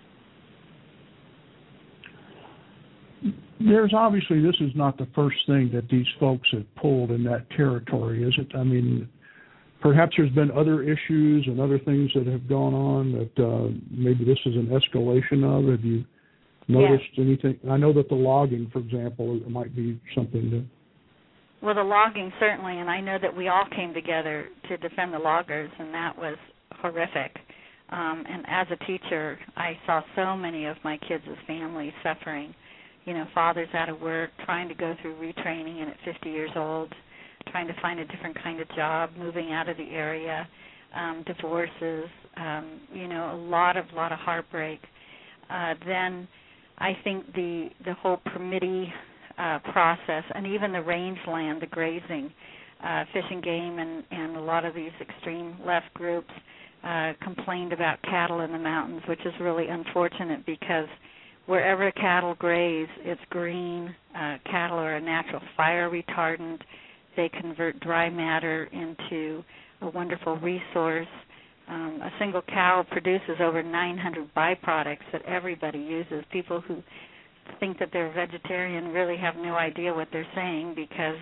There's obviously, this is not the first thing that these folks have pulled in that territory, is it? I mean, perhaps there's been other issues and other things that have gone on that maybe this is an escalation of. Have you noticed anything? I know that the logging, for example, might be something to... Well, the logging, certainly, and I know that we all came together to defend the loggers, and that was horrific. And as a teacher, I saw so many of my kids' families suffering. Fathers out of work, trying to go through retraining, and at 50 years old, trying to find a different kind of job, moving out of the area, divorces, a lot of heartbreak. Then I think the whole permittee process, and even the rangeland, the grazing, Fish and Game and a lot of these extreme left groups complained about cattle in the mountains, which is really unfortunate, because wherever cattle graze, it's green. Cattle are a natural fire retardant. They convert dry matter into a wonderful resource. A single cow produces over 900 byproducts that everybody uses. People who think that they're vegetarian really have no idea what they're saying, because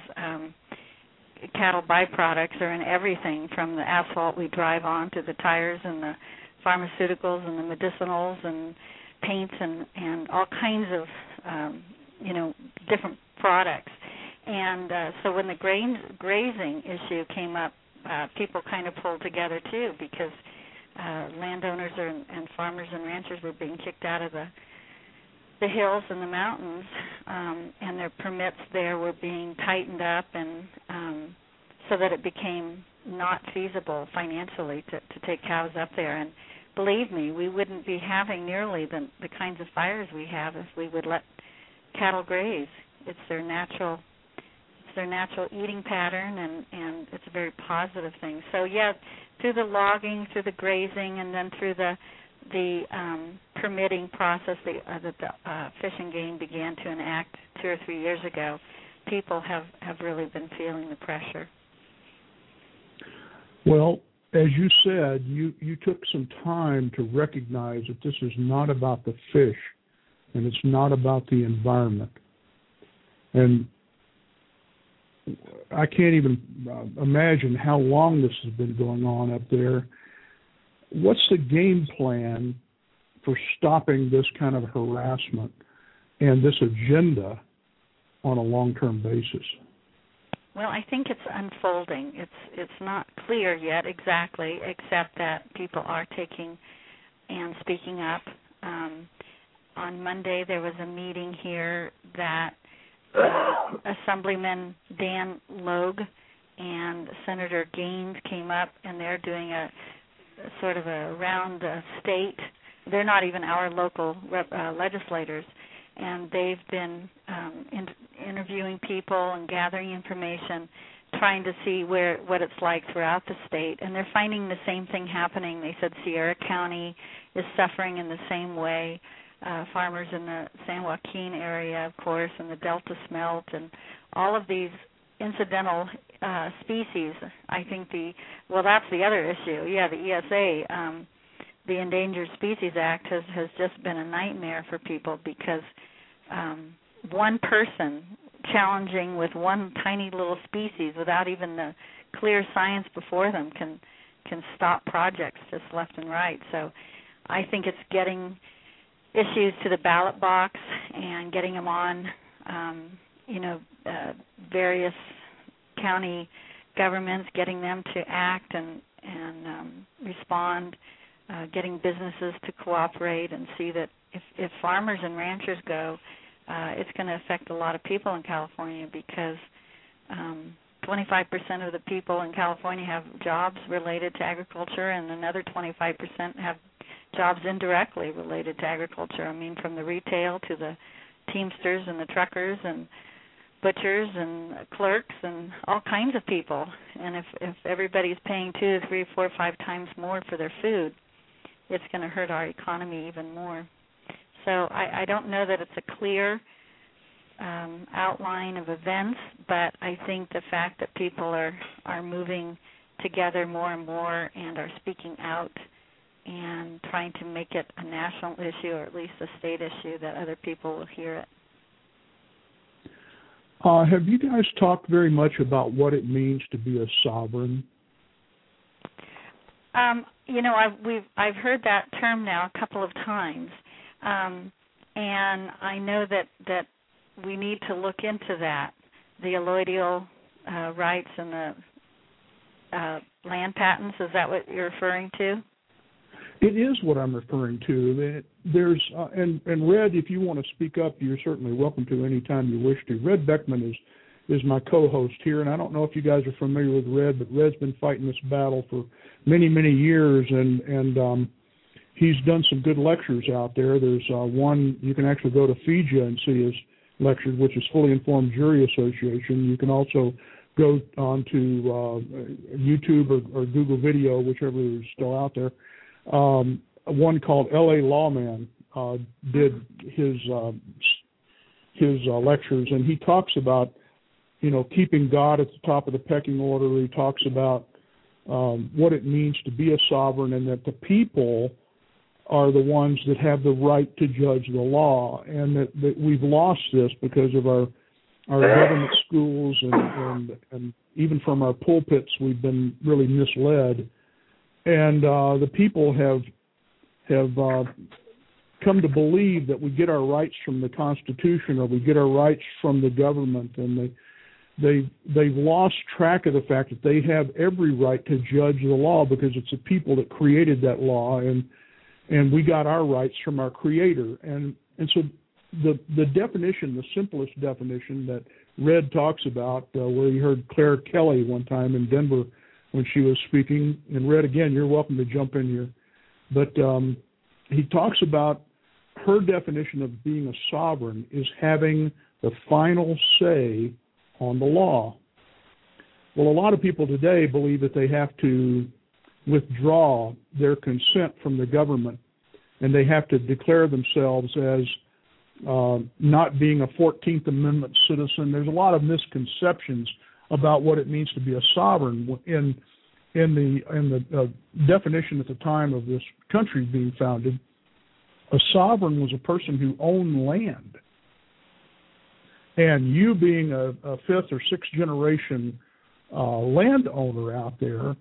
cattle byproducts are in everything from the asphalt we drive on to the tires and the pharmaceuticals and the medicinals and paints and all kinds of different products. And so when the grazing issue came up, people kind of pulled together too, because landowners and farmers and ranchers were being kicked out of the hills and the mountains, and their permits there were being tightened up, and so that it became not feasible financially to take cows up there. And believe me, we wouldn't be having nearly the kinds of fires we have if we would let cattle graze. It's their natural eating pattern, and it's a very positive thing. So yeah, through the logging, through the grazing, and then through the permitting process that the Fish and Game began to enact 2 or 3 years ago, people have really been feeling the pressure. Well, as you said, you took some time to recognize that this is not about the fish, and it's not about the environment. And I can't even imagine how long this has been going on up there. What's the game plan for stopping this kind of harassment and this agenda on a long-term basis? Well, I think it's unfolding. It's not clear yet exactly, except that people are taking and speaking up. On Monday there was a meeting here that Assemblyman Dan Logue and Senator Gaines came up, and they're doing a sort of a round state. They're not even our local legislators, and they've been interviewing people and gathering information, trying to see what it's like throughout the state. And they're finding the same thing happening. They said Sierra County is suffering in the same way. Farmers in the San Joaquin area, of course, and the Delta smelt, and all of these incidental species. I think that's the other issue. Yeah, the ESA, the Endangered Species Act has just been a nightmare for people, because one person challenging with one tiny little species without even the clear science before them can stop projects just left and right. So I think it's getting issues to the ballot box, and getting them on, various county governments, getting them to act and respond, getting businesses to cooperate and see that if farmers and ranchers go, it's going to affect a lot of people in California because 25% of the people in California have jobs related to agriculture, and another 25% have jobs indirectly related to agriculture. I mean, from the retail to the teamsters and the truckers and butchers and clerks and all kinds of people. And if everybody's paying 2, 3, 4, 5 times more for their food, it's going to hurt our economy even more. So I don't know that it's a clear outline of events, but I think the fact that people are moving together more and more and are speaking out and trying to make it a national issue or at least a state issue, that other people will hear it. Have you guys talked very much about what it means to be a sovereign? I've heard that term now a couple of times, and I know that we need to look into that, the allodial rights and the land patents. Is that what you're referring to? It is what I'm referring to. There's and Red, if you want to speak up, you're certainly welcome to any time you wish to. Red Beckman is my co-host here, and I don't know if you guys are familiar with Red, but Red's been fighting this battle for many, many years, and he's done some good lectures out there. There's one, you can actually go to FIJA and see his lectures, which is Fully Informed Jury Association. You can also go on to YouTube or Google Video, whichever is still out there. One called L.A. Lawman did his lectures, and he talks about, keeping God at the top of the pecking order. He talks about what it means to be a sovereign, and that the people are the ones that have the right to judge the law, and that we've lost this because of our government schools and even from our pulpits we've been really misled. And the people have come to believe that we get our rights from the Constitution or we get our rights from the government, and they've lost track of the fact that they have every right to judge the law because it's the people that created that law, and we got our rights from our Creator. And so the definition, the simplest definition that Red talks about, where you heard Claire Kelly one time in Denver when she was speaking, and Red, again, you're welcome to jump in here, but he talks about her definition of being a sovereign is having the final say on the law. Well, a lot of people today believe that they have to withdraw their consent from the government, and they have to declare themselves as not being a 14th Amendment citizen. There's a lot of misconceptions about what it means to be a sovereign. In the definition at the time of this country being founded, a sovereign was a person who owned land. And you being a 5th or 6th generation landowner out there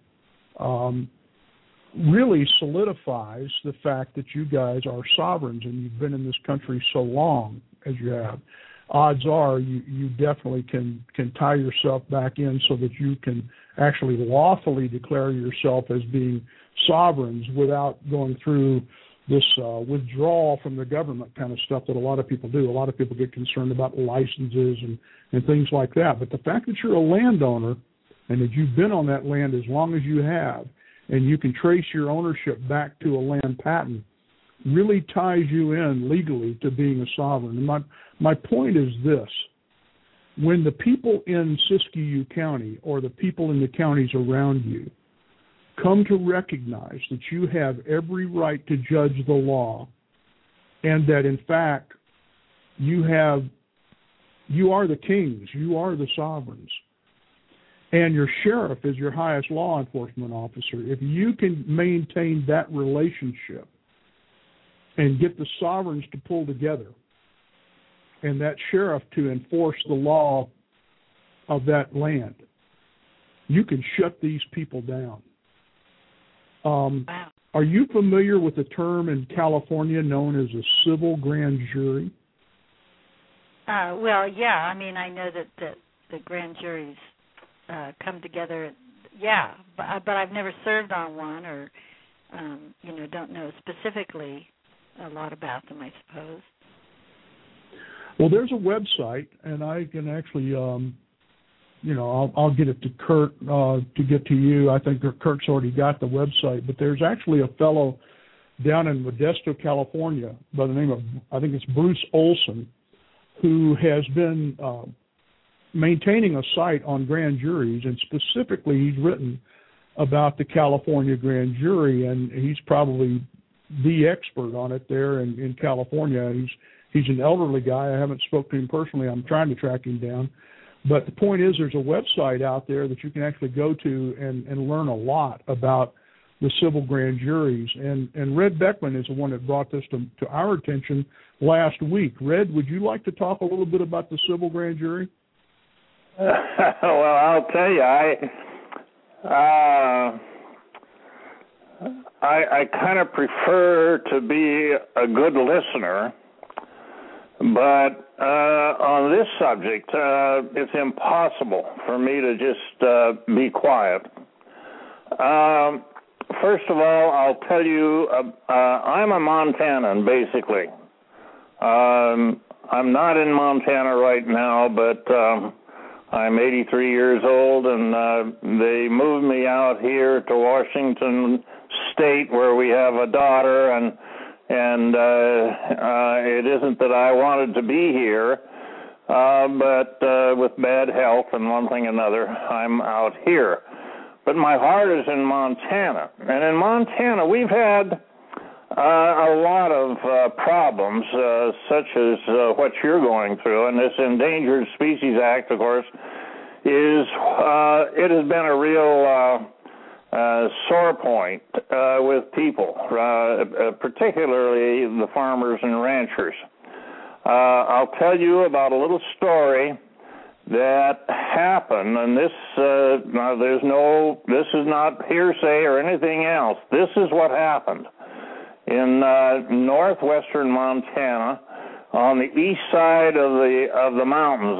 really solidifies the fact that you guys are sovereigns and you've been in this country so long as you have. Odds are you definitely can tie yourself back in so that you can actually lawfully declare yourself as being sovereigns without going through this withdrawal from the government kind of stuff that a lot of people do. A lot of people get concerned about licenses and things like that. But the fact that you're a landowner and that you've been on that land as long as you have, and you can trace your ownership back to a land patent, really ties you in legally to being a sovereign. And my point is this. When the people in Siskiyou County or the people in the counties around you come to recognize that you have every right to judge the law, and that in fact you are the kings, you are the sovereigns, and your sheriff is your highest law enforcement officer, if you can maintain that relationship and get the sovereigns to pull together and that sheriff to enforce the law of that land, you can shut these people down. Wow. Are you familiar with the term in California known as a civil grand jury? Well, yeah. I mean, I know that the grand juries come together. Yeah, but I've never served on one, or don't know specifically a lot about them, I suppose. Well, there's a website, and I can actually, I'll get it to Kurt to get to you. I think Kurt's already got the website, but there's actually a fellow down in Modesto, California, by the name of, I think it's Bruce Olson, who has been maintaining a site on grand juries, and specifically he's written about the California grand jury, and he's probably the expert on it there in California. He's an elderly guy. I haven't spoken to him personally. I'm trying to track him down. But the point is, there's a website out there that you can actually go to and learn a lot about the civil grand juries. And Red Beckman is the one that brought this to our attention last week. Red, would you like to talk a little bit about the civil grand jury? Well, I'll tell you, I kind of prefer to be a good listener, but on this subject, it's impossible for me to just be quiet. First of all, I'll tell you, I'm a Montanan, basically. I'm not in Montana right now, but I'm 83 years old, and they moved me out here to Washington State, where we have a daughter, and it isn't that I wanted to be here, but with bad health and one thing or another, I'm out here. But my heart is in Montana, and in Montana we've had a lot of problems, such as what you're going through, and this Endangered Species Act, of course, it has been a real sore point with people, particularly the farmers and ranchers. I'll tell you about a little story that happened, and this is not hearsay or anything else. This is what happened. In northwestern Montana, on the east side of the mountains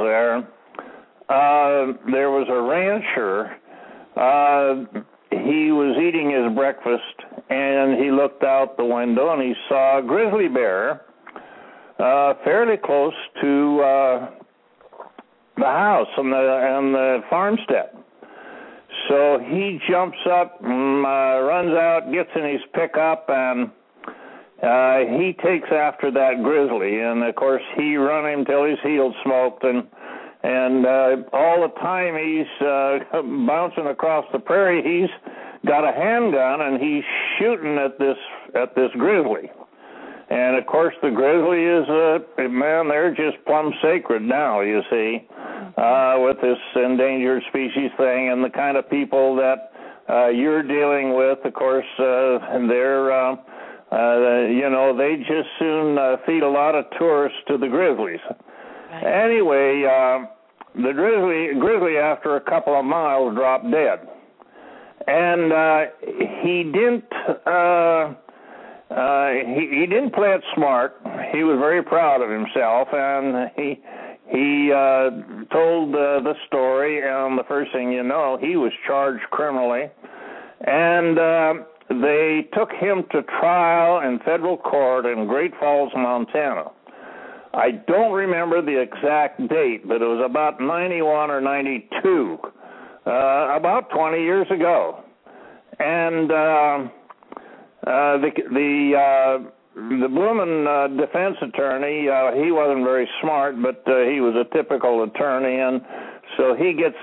there was a rancher. He was eating his breakfast, and he looked out the window, and he saw a grizzly bear fairly close to the house and the farmstead. So he jumps up, and, runs out, gets in his pickup, and he takes after that grizzly, and of course he run him till his heels smoked, and all the time he's bouncing across the prairie, he's got a handgun and he's shooting at this grizzly. And of course the grizzly is man, they're just plumb sacred now, you see, with this endangered species thing, and the kind of people that you're dealing with, of course, they're they just soon feed a lot of tourists to the grizzlies. Right. Anyway, the grizzly, after a couple of miles, dropped dead. And he didn't play it smart. He was very proud of himself, and he told the story, and the first thing you know, he was charged criminally. And they took him to trial in federal court in Great Falls, Montana. I don't remember the exact date, but it was about 91 or 92, about 20 years ago. And the bloomin' defense attorney, he wasn't very smart, but he was a typical attorney, and so he gets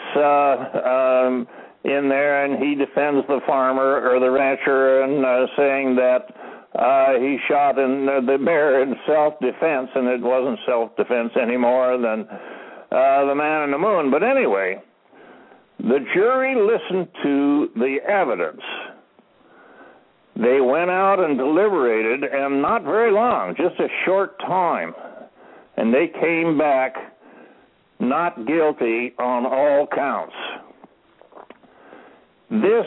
in there and he defends the farmer or the rancher, and saying that he shot in the bear in self-defense, and it wasn't self-defense anymore than the man in the moon. But anyway, the jury listened to the evidence. They went out and deliberated, and not very long, just a short time, and they came back not guilty on all counts. This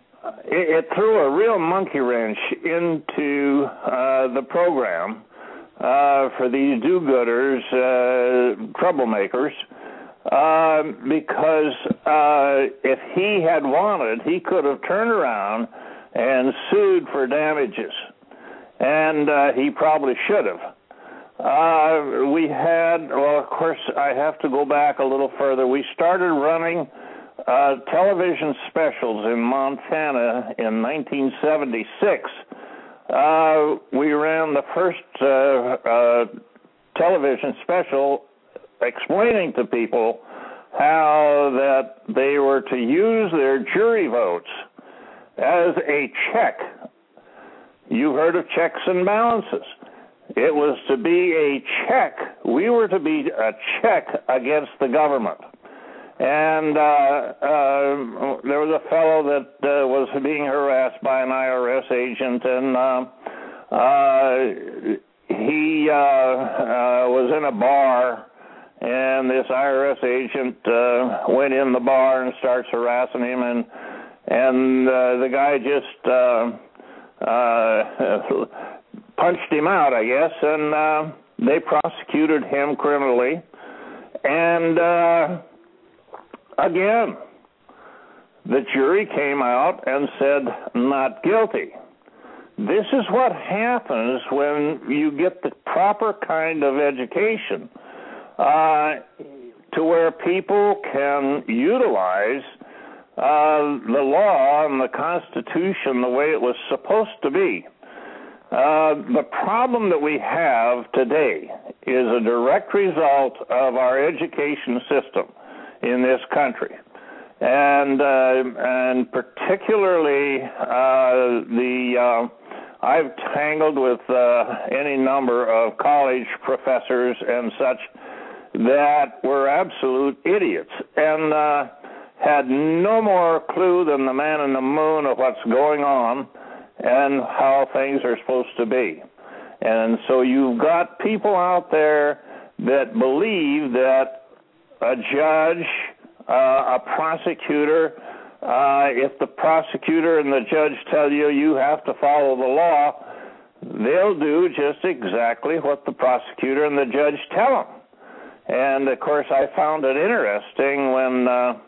it threw a real monkey wrench into the program, for these do-gooders, troublemakers, because if he had wanted, he could have turned around and sued for damages, and he probably should have. We had, well, of course, I have to go back a little further. We started running television specials in Montana in 1976. We ran the first television special explaining to people how that they were to use their jury votes as a check. You've heard of checks and balances. It was to be a check. We were to be a check against the government. And there was a fellow that was being harassed by an IRS agent, and he was in a bar, and this IRS agent went in the bar and starts harassing him, and the guy just punched him out, I guess, and they prosecuted him criminally. And again, the jury came out and said not guilty. This is what happens when you get the proper kind of education to where people can utilize the law and the Constitution the way it was supposed to be. The problem that we have today is a direct result of our education system in this country, and particularly I've tangled with any number of college professors and such that were absolute idiots and had no more clue than the man in the moon of what's going on and how things are supposed to be. And so you've got people out there that believe that a judge, a prosecutor, if the prosecutor and the judge tell you you have to follow the law, they'll do just exactly what the prosecutor and the judge tell them. And, of course, I found it interesting when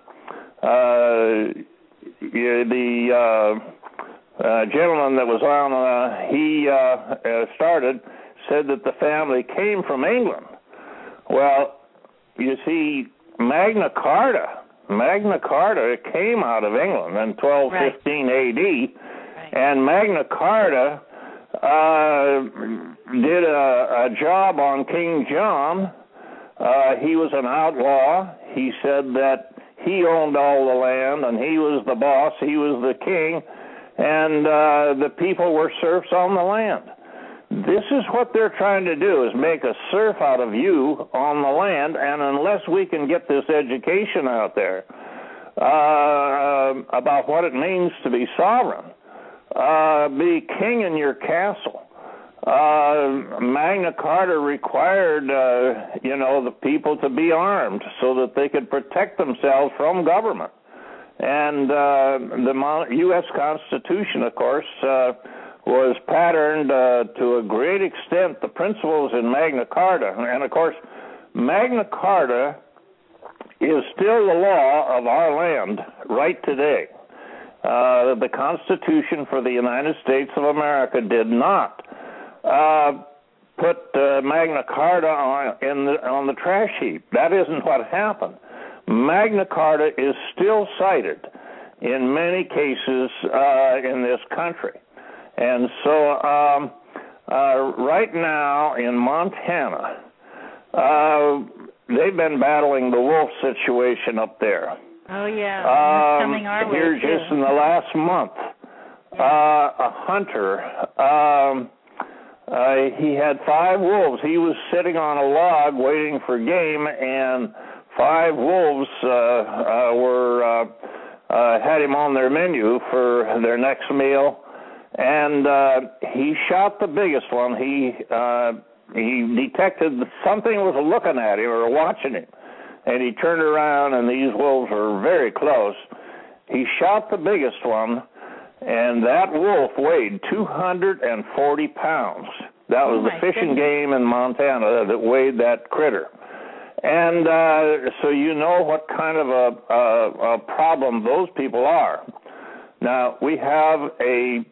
the gentleman that was on, he said that the family came from England. Well, you see, Magna Carta came out of England in 1215 A.D., and Magna Carta did a job on King John. He was an outlaw. He said that he owned all the land, and he was the boss, he was the king, and the people were serfs on the land. This is what they're trying to do, is make a serf out of you on the land, and unless we can get this education out there about what it means to be sovereign, be king in your castle. Magna Carta required, the people to be armed so that they could protect themselves from government. And the U.S. Constitution, of course, was patterned to a great extent the principles in Magna Carta. And, of course, Magna Carta is still the law of our land right today. The Constitution for the United States of America did not put Magna Carta on the trash heap. That isn't what happened. Magna Carta is still cited in many cases in this country. And so right now in Montana, they've been battling the wolf situation up there. Oh, yeah. That's coming our way, here too. Just in the last month, a hunter, he had 5 wolves. He was sitting on a log waiting for game, and 5 wolves had him on their menu for their next meal, and he shot the biggest one. He detected that something was looking at him or watching him, and he turned around, and these wolves were very close. He shot the biggest one, and that wolf weighed 240 pounds. That was the Fish and Game in Montana that weighed that critter. And so you know what kind of a problem those people are. Now, we have an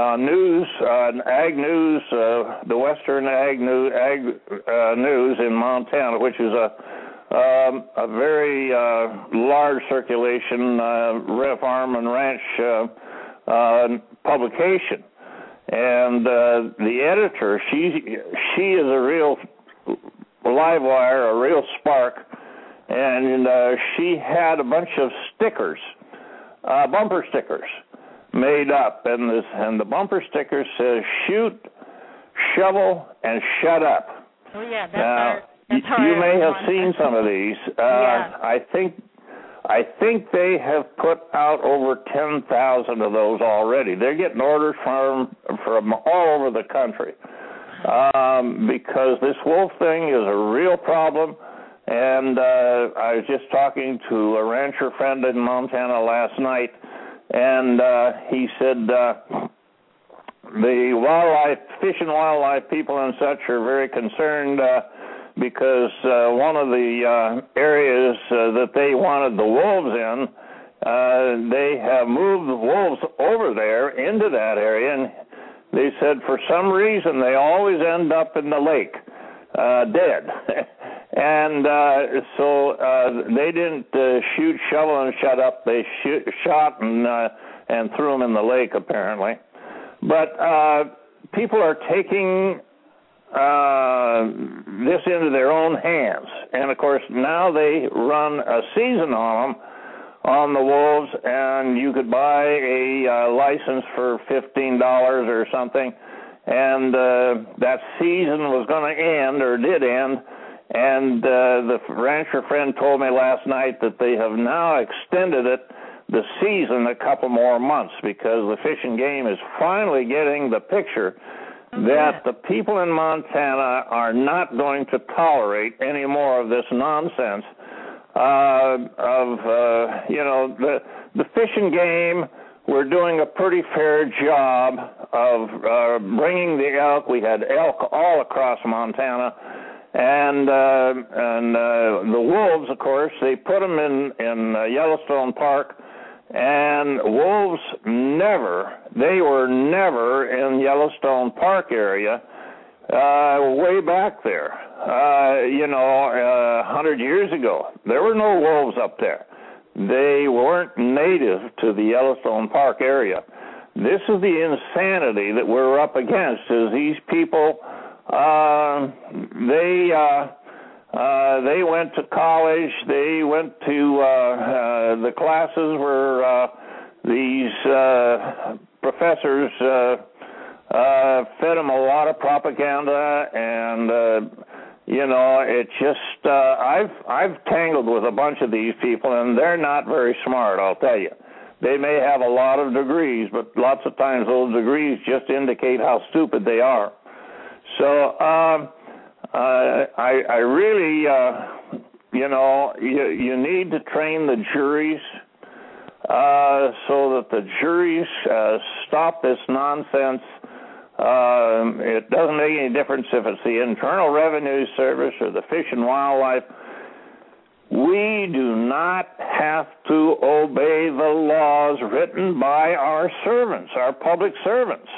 Ag News, the Western Ag News in Montana, which is a very large circulation farm and ranch publication. And the editor, she is a real live wire, a real spark, and she had a bunch of stickers, bumper stickers, made up, and the bumper sticker says "Shoot, shovel, and shut up." Oh yeah, that's you may have seen some of these. Yeah. I think they have put out over 10,000 of those already. They're getting orders from all over the country because this wolf thing is a real problem. And I was just talking to a rancher friend in Montana last night, and he said the fish and wildlife people and such are very concerned because one of the areas that they wanted the wolves in, they have moved the wolves over there into that area, and they said for some reason they always end up in the lake, dead. And so they didn't shoot, shovel, and shut up. They shot and threw them in the lake, apparently. But people are taking this into their own hands. And, of course, now they run a season on the wolves, and you could buy a license for $15 or something, and that season was going to end, or did end, and the rancher friend told me last night that they have now extended the season a couple more months because the Fish and Game is finally getting the picture that the people in Montana are not going to tolerate any more of this nonsense the Fish and Game. We're doing a pretty fair job of bringing the elk. We had elk all across Montana, and the wolves, of course, they put them in Yellowstone Park. And wolves they were never in Yellowstone Park area way back there. 100 years ago, there were no wolves up there. They weren't native to the Yellowstone Park area. This is the insanity that we're up against, is these people, they went to college. They went to the classes where these professors fed them a lot of propaganda, and it just I've tangled with a bunch of these people, and they're not very smart, I'll tell you. They may have a lot of degrees, but lots of times those degrees just indicate how stupid they are. So I really, you need to train the juries so that the juries stop this nonsense. It doesn't make any difference if it's the Internal Revenue Service or the Fish and Wildlife. We do not have to obey the laws written by our servants, our public servants.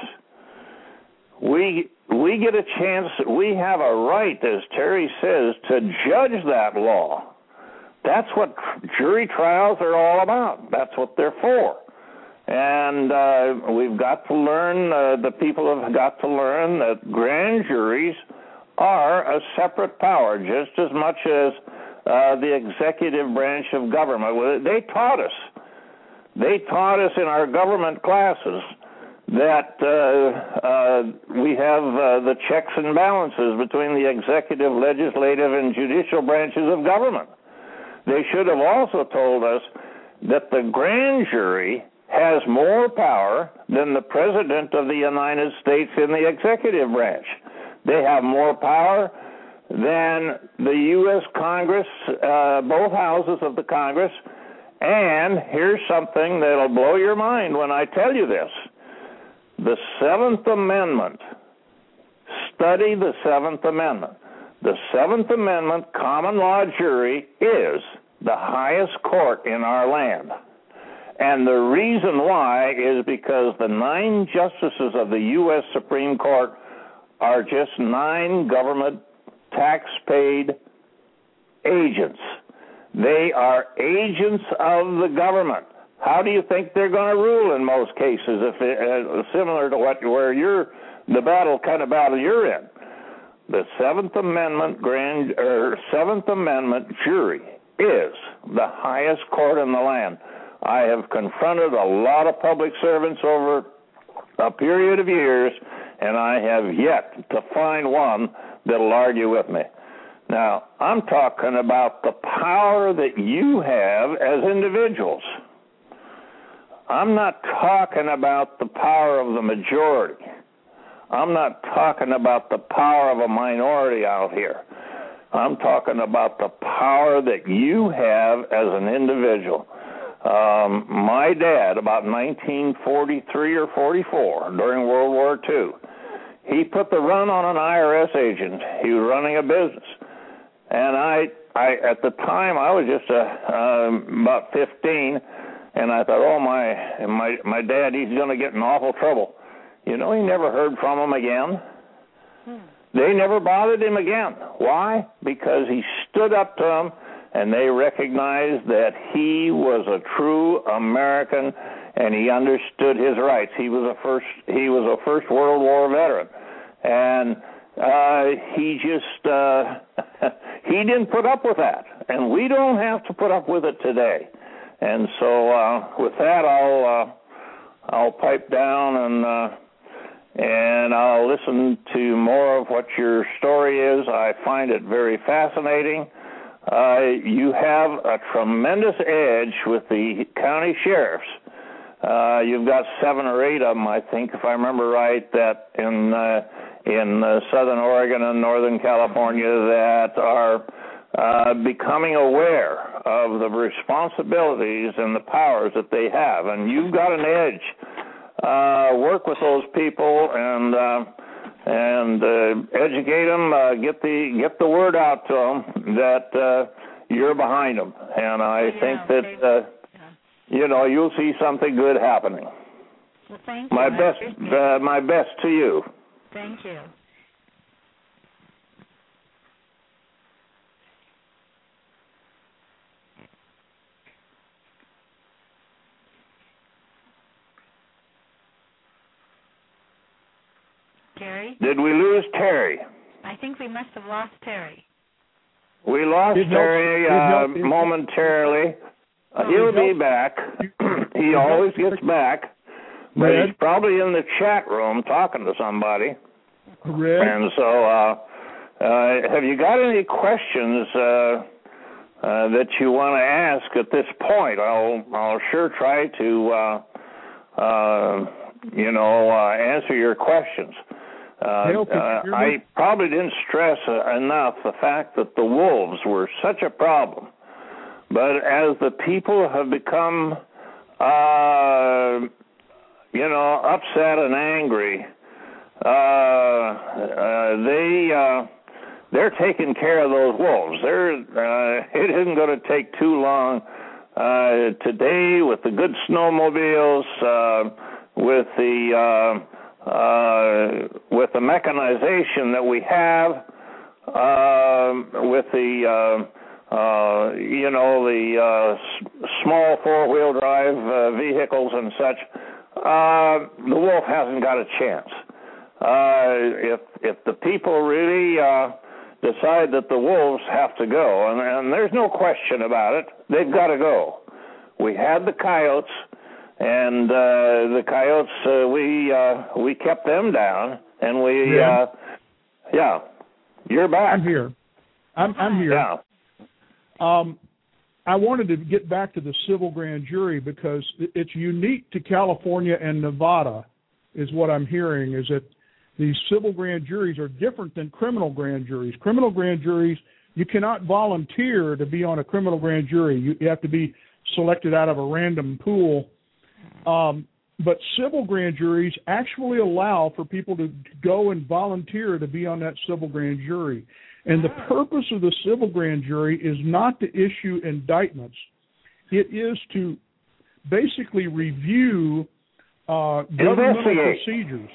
We get a chance, we have a right, as Terry says, to judge that law. That's what jury trials are all about. That's what they're for. And we've got to learn, the people have got to learn that grand juries are a separate power, just as much as the executive branch of government. They taught us in our government classes that we have the checks and balances between the executive, legislative, and judicial branches of government. They should have also told us that the grand jury has more power than the President of the United States in the executive branch. They have more power than the U.S. Congress, both houses of the Congress. And here's something that'll blow your mind when I tell you this. The Seventh Amendment study the Seventh Amendment. The Seventh Amendment common law jury is the highest court in our land. And the reason why is because the 9 justices of the U.S. Supreme Court are just 9 government tax-paid agents. They are agents of the government. How do you think they're going to rule in most cases, if similar to the battle you're in? The Seventh Amendment Seventh Amendment jury is the highest court in the land. I have confronted a lot of public servants over a period of years, and I have yet to find one that'll argue with me. Now, I'm talking about the power that you have as individuals. I'm not talking about the power of the majority. I'm not talking about the power of a minority out here. I'm talking about the power that you have as an individual. My dad, about 1943 or 44, during World War II, he put the run on an IRS agent. He was running a business. And I at the time, I was just about 15, and I thought, oh, my dad, he's going to get in awful trouble. You know, he never heard from him again. They never bothered him again. Why? Because he stood up to them, and they recognized that he was a true American, and he understood his rights. He was a First World War veteran, and he just he didn't put up with that, and we don't have to put up with it today. And so with that, I'll pipe down and I'll listen to more of what your story is. I find it very fascinating. You have a tremendous edge with the county sheriffs. You've got 7 or 8 of them, I think, if I remember right, that in Southern Oregon and Northern California that are becoming aware of the responsibilities and the powers that they have. And you've got an edge. Work with those people and educate them. Get the word out to them that you're behind them. And I think that you'll see something good happening. Well, thank you. My best to you. Thank you. Terry? Did we lose Terry? I think we must have lost Terry. We lost Terry momentarily. He'll be back. He always gets back. But he's probably in the chat room talking to somebody. And so have you got any questions that you want to ask at this point? I'll sure try to answer your questions. I probably didn't stress enough the fact that the wolves were such a problem. But as the people have become, upset and angry, they're taking care of those wolves. It isn't going to take too long today with the good snowmobiles, with the mechanization that we have, with the small 4-wheel drive vehicles and such, the wolf hasn't got a chance. If the people really decide that the wolves have to go, and there's no question about it, they've got to go. We had the coyotes, and the coyotes, we kept them down, and you're back. I'm here. I'm here. Yeah. I wanted to get back to the civil grand jury because it's unique to California and Nevada, is what I'm hearing, is that these civil grand juries are different than criminal grand juries. Criminal grand juries, you cannot volunteer to be on a criminal grand jury. You have to be selected out of a random pool. But civil grand juries actually allow for people to go and volunteer to be on that civil grand jury. And the purpose of the civil grand jury is not to issue indictments. It is to basically review governmental procedures.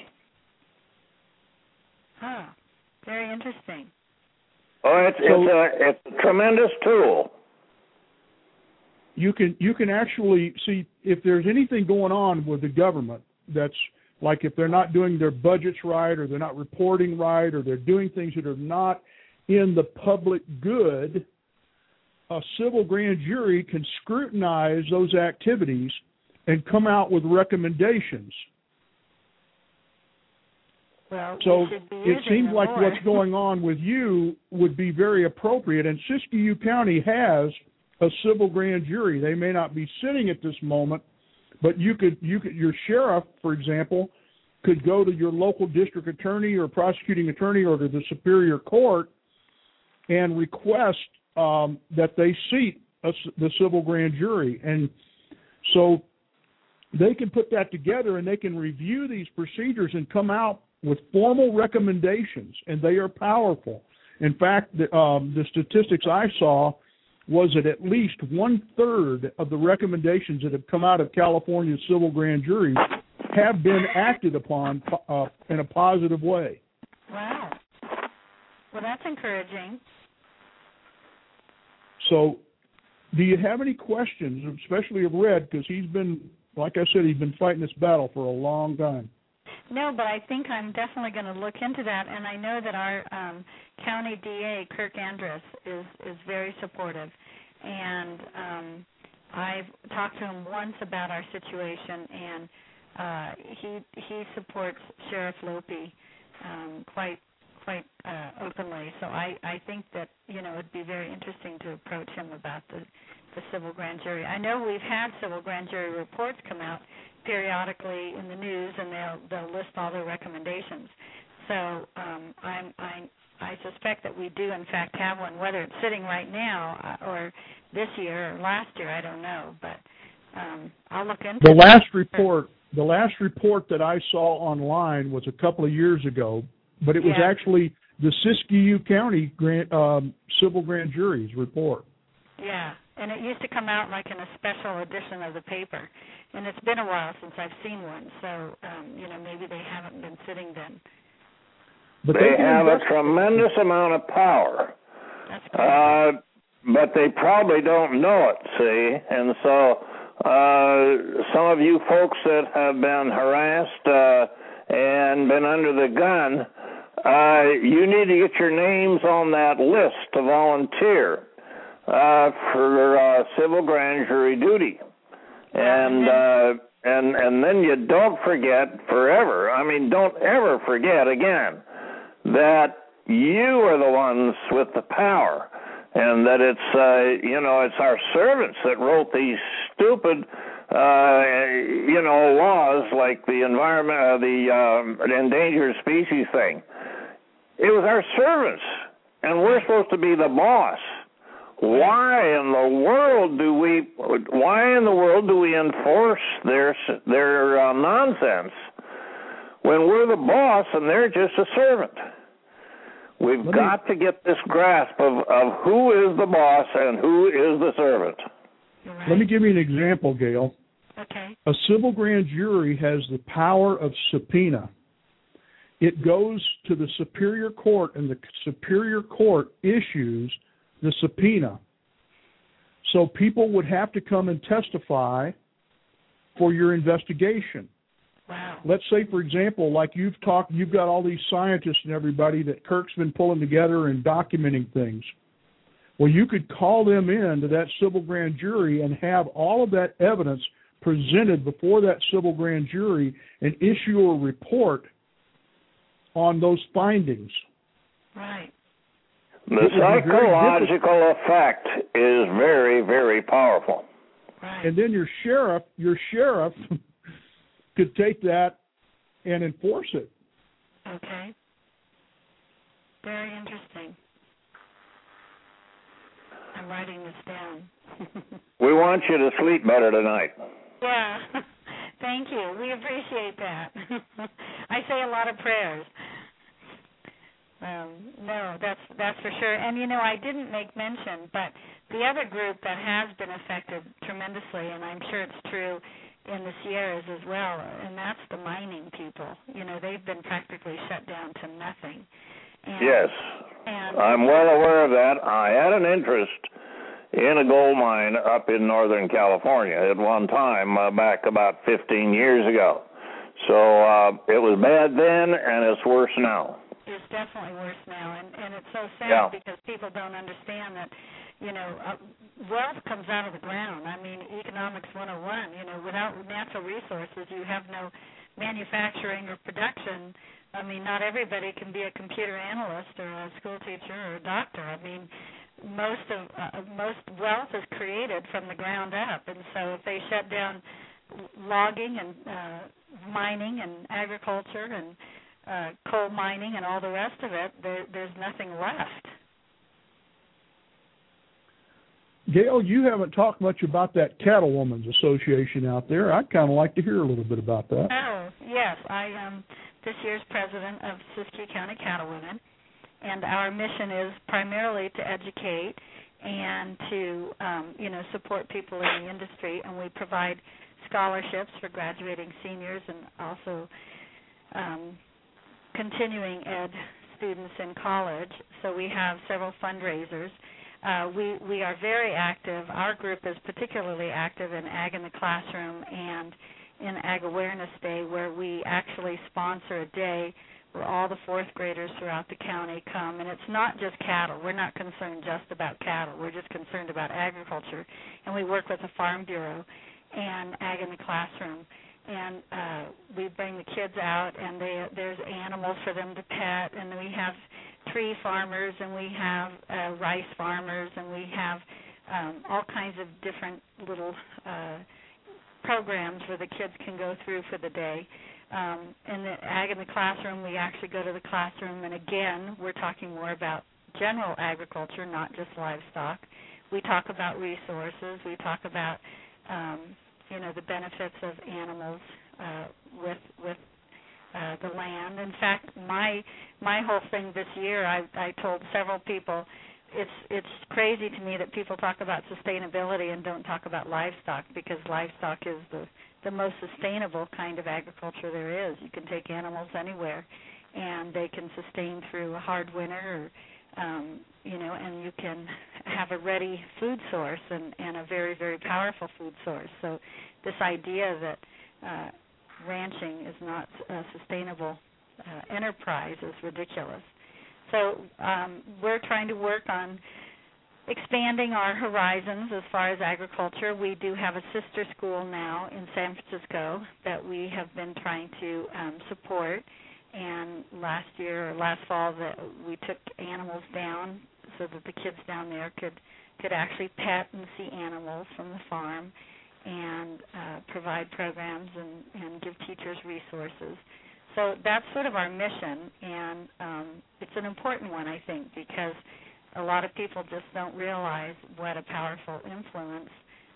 Huh. Very interesting. Oh, it's a tremendous tool. You can actually see if there's anything going on with the government that's like if they're not doing their budgets right, or they're not reporting right, or they're doing things that are not in the public good. A civil grand jury can scrutinize those activities and come out with recommendations. Well, so it seems like what's going on with you would be very appropriate. And Siskiyou County has a civil grand jury. They may not be sitting at this moment, but you could your sheriff, for example, could go to your local district attorney or prosecuting attorney or to the Superior Court and request that they seat the civil grand jury. And so they can put that together and they can review these procedures and come out with formal recommendations, and they are powerful. In fact, the statistics I saw was that at least 1/3 of the recommendations that have come out of California's civil grand juries have been acted upon in a positive way. Wow. Well, that's encouraging. So, do you have any questions, especially of Red, because he's been, like I said, he's been fighting this battle for a long time. No, but I think I'm definitely going to look into that, and I know that our county DA, Kirk Andrus, is very supportive, and I've talked to him once about our situation, and he supports Sheriff Lope quite openly. So I think that it'd be very interesting to approach him about the civil grand jury. I know we've had civil grand jury reports come out periodically in the news, and they'll list all their recommendations. So I suspect that we do in fact have one, whether it's sitting right now or this year or last year, I don't know, but I'll look into the last report. The last report that I saw online was a couple of years ago, but it was actually the Siskiyou County civil grand jury's report. Yeah, and it used to come out like in a special edition of the paper, and it's been a while since I've seen one, so maybe they haven't been sitting then. But they have a tremendous amount of power. That's great. But they probably don't know it, see? And so some of you folks that have been harassed and been under the gun, you need to get your names on that list to volunteer for civil grand jury duty. And then you don't forget forever, don't ever forget again that you are the ones with the power, and that it's our servants that wrote these stupid laws like the endangered species thing. It was our servants, and we're supposed to be the boss. Why in the world do we enforce their nonsense when we're the boss and they're just a servant? We've got to get this grasp of who is the boss and who is the servant. Right. Let me give you an example, Gail. Okay. A civil grand jury has the power of subpoena. It goes to the Superior Court, and the Superior Court issues the subpoena. So people would have to come and testify for your investigation. Wow. Let's say, for example, like you've got all these scientists and everybody that Kirk's been pulling together and documenting things. Well, you could call them in to that civil grand jury and have all of that evidence presented before that civil grand jury and issue a report on those findings. Right. The psychological effect is very, very powerful. Right. And then your sheriff could take that and enforce it. Okay. Very interesting. I'm writing this down. We want you to sleep better tonight. Yeah. Thank you. We appreciate that. I say a lot of prayers. No, that's for sure. And, I didn't make mention, but the other group that has been affected tremendously, and I'm sure it's true in the Sierras as well, and that's the mining people. They've been practically shut down to nothing. Yes, I'm well aware of that. I had an interest in a gold mine up in Northern California at one time, back about 15 years ago. So it was bad then, and it's worse now. It's definitely worse now, and it's so sad because people don't understand that, wealth comes out of the ground. I mean, economics 101, without natural resources, you have no manufacturing or production. I mean, not everybody can be a computer analyst or a school teacher or a doctor. I mean, most wealth is created from the ground up, and so if they shut down logging and mining and agriculture and coal mining and all the rest of it, there's nothing left. Gail, you haven't talked much about that Cattlewomen's Association out there. I'd kind of like to hear a little bit about that. Oh, yes. I am this year's president of Siskiyou County Cattlewomen, and our mission is primarily to educate and to, support people in the industry, and we provide scholarships for graduating seniors and also continuing ed students in college. So we have several fundraisers. We are very active. Our group is particularly active in Ag in the Classroom and in Ag Awareness Day, where we actually sponsor a day where all the fourth graders throughout the county come. And it's not just cattle. We're not concerned just about cattle. We're just concerned about agriculture. And we work with the Farm Bureau and Ag in the Classroom. And we bring the kids out, and there's animals for them to pet, and we have tree farmers, and we have rice farmers, and we have all kinds of different little programs where the kids can go through for the day. In the Ag in the Classroom, we actually go to the classroom, and again, we're talking more about general agriculture, not just livestock. We talk about resources. We talk about the benefits of animals with the land. In fact, my whole thing this year, I told several people, it's crazy to me that people talk about sustainability and don't talk about livestock, because livestock is the most sustainable kind of agriculture there is. You can take animals anywhere, and they can sustain through a hard winter, and you can have a ready food source and a very, very powerful food source. So this idea that ranching is not a sustainable enterprise is ridiculous. So we're trying to work on expanding our horizons as far as agriculture. We do have a sister school now in San Francisco that we have been trying to support. And last fall, that we took animals down so that the kids down there could actually pet and see animals from the farm, and provide programs and give teachers resources. So that's sort of our mission, and it's an important one, I think, because a lot of people just don't realize what a powerful influence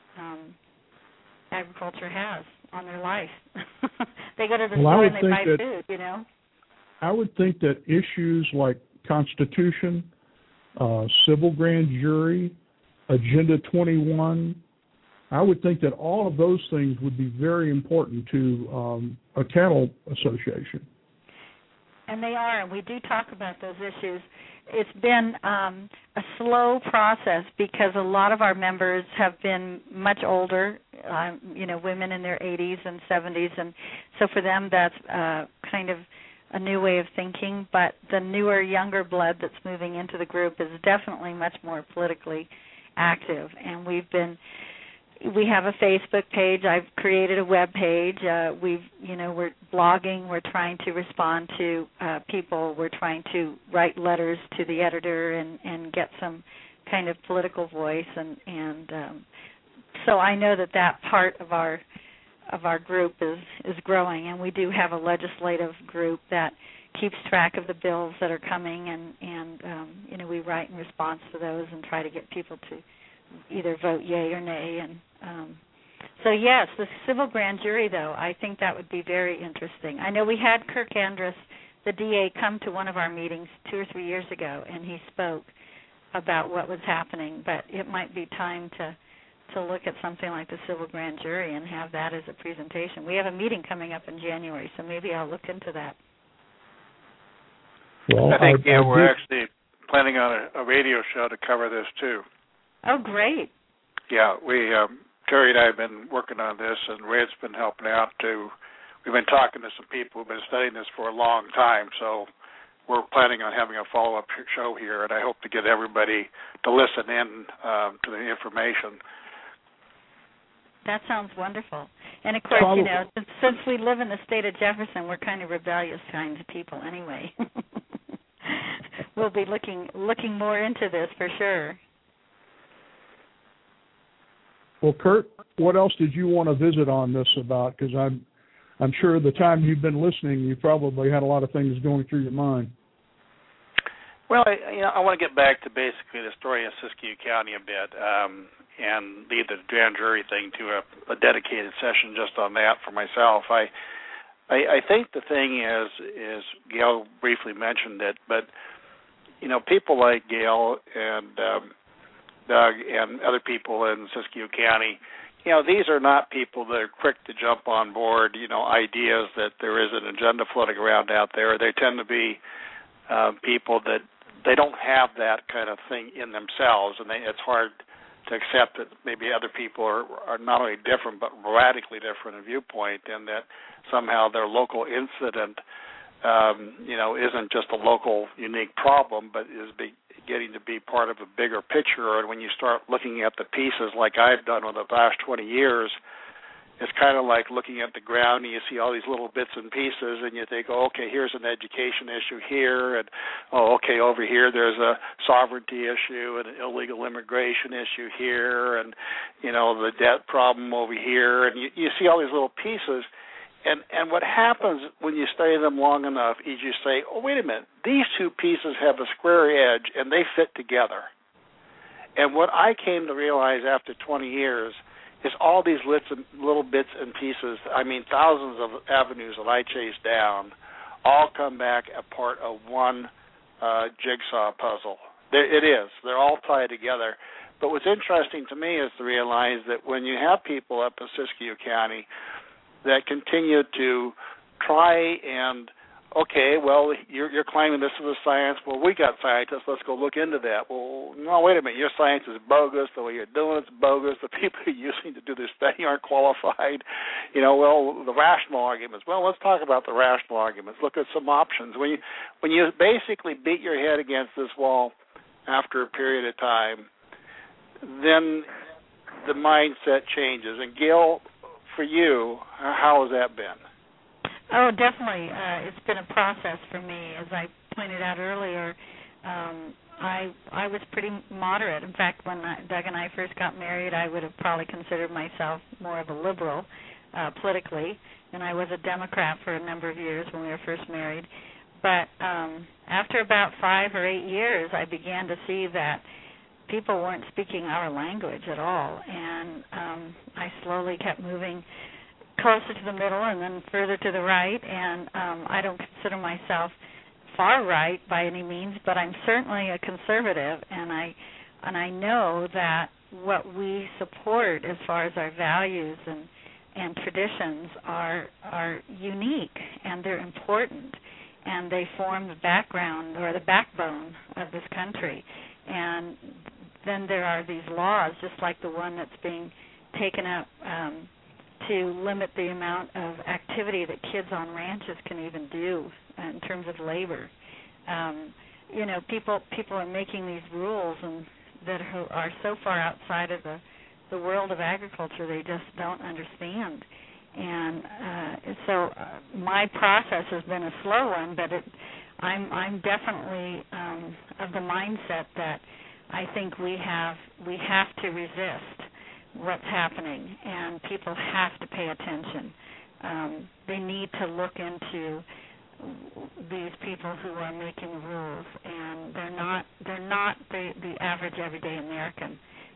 agriculture has on their life. They go to the store and they buy food, I would think that issues like Constitution, civil grand jury, Agenda 21, I would think that all of those things would be very important to a cattle association. And they are, and we do talk about those issues. It's been a slow process because a lot of our members have been much older, women in their 80s and 70s, and so for them that's kind of a new way of thinking. But the newer, younger blood that's moving into the group is definitely much more politically active, and we have a Facebook page. I've created a web page. We're blogging. We're trying to respond to people. We're trying to write letters to the editor and get some kind of political voice. And so I know that part of our group is growing, and we do have a legislative group that keeps track of the bills that are coming, and we write in response to those and try to get people to either vote yay or nay, and So, yes, the civil grand jury, though, I think that would be very interesting. I know we had Kirk Andrus, the DA, come to one of our meetings 2 or 3 years ago, and he spoke about what was happening, but it might be time to look at something like the civil grand jury and have that as a presentation. We have a meeting coming up in January, so maybe I'll look into that. Well, I think we're actually planning on a radio show to cover this too. Oh, great. Yeah, Terry and I have been working on this, and Red's been helping out too. We've been talking to some people who've been studying this for a long time, so we're planning on having a follow-up show here, and I hope to get everybody to listen in to the information. That sounds wonderful. And, of course, you know, since we live in the state of Jefferson, we're kind of rebellious kinds of people anyway. We'll be looking more into this for sure. Well, Kurt, what else did you want to visit on this about? Because I'm sure the time you've been listening, you probably had a lot of things going through your mind. Well, I want to get back to basically the story of Siskiyou County a bit, and leave the grand jury thing to a dedicated session just on that for myself. I think the thing is Gail briefly mentioned it, but you know, people like Gail and Doug and other people in Siskiyou County, you know, these are not people that are quick to jump on board, you know, ideas that there is an agenda floating around out there. They tend to be people that they don't have that kind of thing in themselves, and it's hard to accept that maybe other people are not only different but radically different in viewpoint, and that somehow their local incident, you know, isn't just a local unique problem, but is getting to be part of a bigger picture. And when you start looking at the pieces like I've done over the last 20 years, it's kind of like looking at the ground and you see all these little bits and pieces and you think, oh, okay, here's an education issue here, and, oh, okay, over here there's a sovereignty issue and an illegal immigration issue here, and, you know, the debt problem over here, and you see all these little pieces. And what happens when you study them long enough is you say, oh, wait a minute, these two pieces have a square edge and they fit together. And what I came to realize after 20 years is all these little bits and pieces, I mean thousands of avenues that I chased down, all come back a part of one jigsaw puzzle. It is. They're all tied together. But what's interesting to me is to realize that when you have people up in Siskiyou County that continue to try and, okay, well, you're claiming this is a science. Well, we got scientists. Let's go look into that. Well, no, wait a minute. Your science is bogus. The way you're doing it's bogus. The people you're using to do this study aren't qualified. You know, well, the rational arguments. Well, let's talk about the rational arguments. Look at some options. When you basically beat your head against this wall after a period of time, then the mindset changes. And Gail, for you, how has that been? Oh, definitely. It's been a process for me. As I pointed out earlier, I was pretty moderate. In fact, when Doug and I first got married, I would have probably considered myself more of a liberal politically, and I was a Democrat for a number of years when we were first married. But after about 5 or 8 years, I began to see that people weren't speaking our language at all, and I slowly kept moving closer to the middle and then further to the right, and I don't consider myself far right by any means, but I'm certainly a conservative, and I know that what we support as far as our values and traditions are unique, and they're important, and they form the background or the backbone of this country. And then there are these laws, just like the one that's being taken up to limit the amount of activity that kids on ranches can even do in terms of labor. You know, people are making these rules and that are so far outside of the world of agriculture they just don't understand. And so my process has been a slow one, but I'm definitely of the mindset that I think we have to resist what's happening, and people have to pay attention. They need to look into these people who are making rules, and they're not the average everyday American.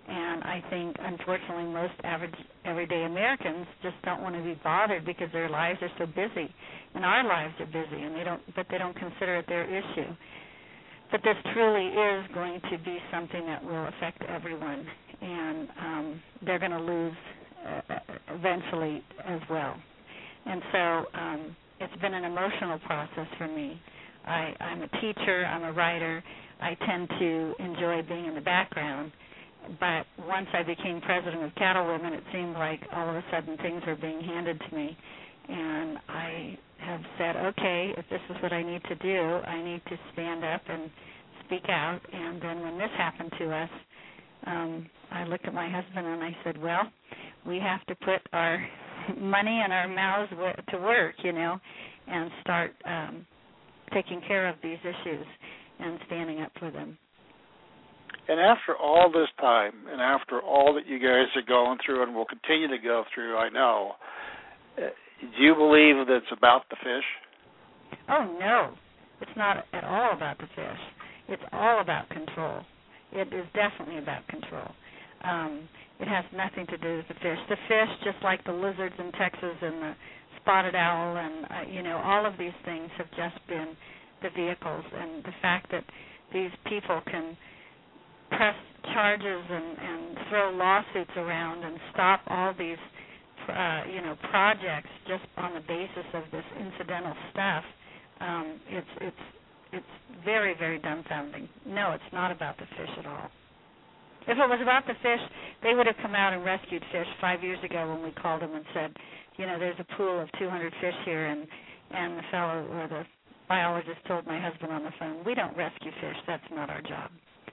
And I think, unfortunately, most average, everyday Americans just don't want to be bothered because their lives are so busy, and our lives are busy, and they don't consider it their issue. But this truly is going to be something that will affect everyone, and they're going to lose eventually as well. And so it's been an emotional process for me. I'm a teacher, I'm a writer. I tend to enjoy being in the background. But once I became president of Cattle Women, it seemed like all of a sudden things were being handed to me. And I have said, okay, if this is what I need to do, I need to stand up and speak out. And then when this happened to us, I looked at my husband and I said, well, we have to put our money and our mouths to work, and start taking care of these issues and standing up for them. And after all this time, and after all that you guys are going through and will continue to go through, I know, do you believe that it's about the fish? Oh, no. It's not at all about the fish. It's all about control. It is definitely about control. It has nothing to do with the fish. The fish, just like the lizards in Texas and the spotted owl and, all of these things have just been the vehicles. And the fact that these people can press charges and throw lawsuits around and stop all these, projects just on the basis of this incidental stuff, it's very, very dumbfounding. No, it's not about the fish at all. If it was about the fish, they would have come out and rescued fish 5 years ago when we called them and said, there's a pool of 200 fish here, and the fellow or the biologist told my husband on the phone, we don't rescue fish. That's not our job.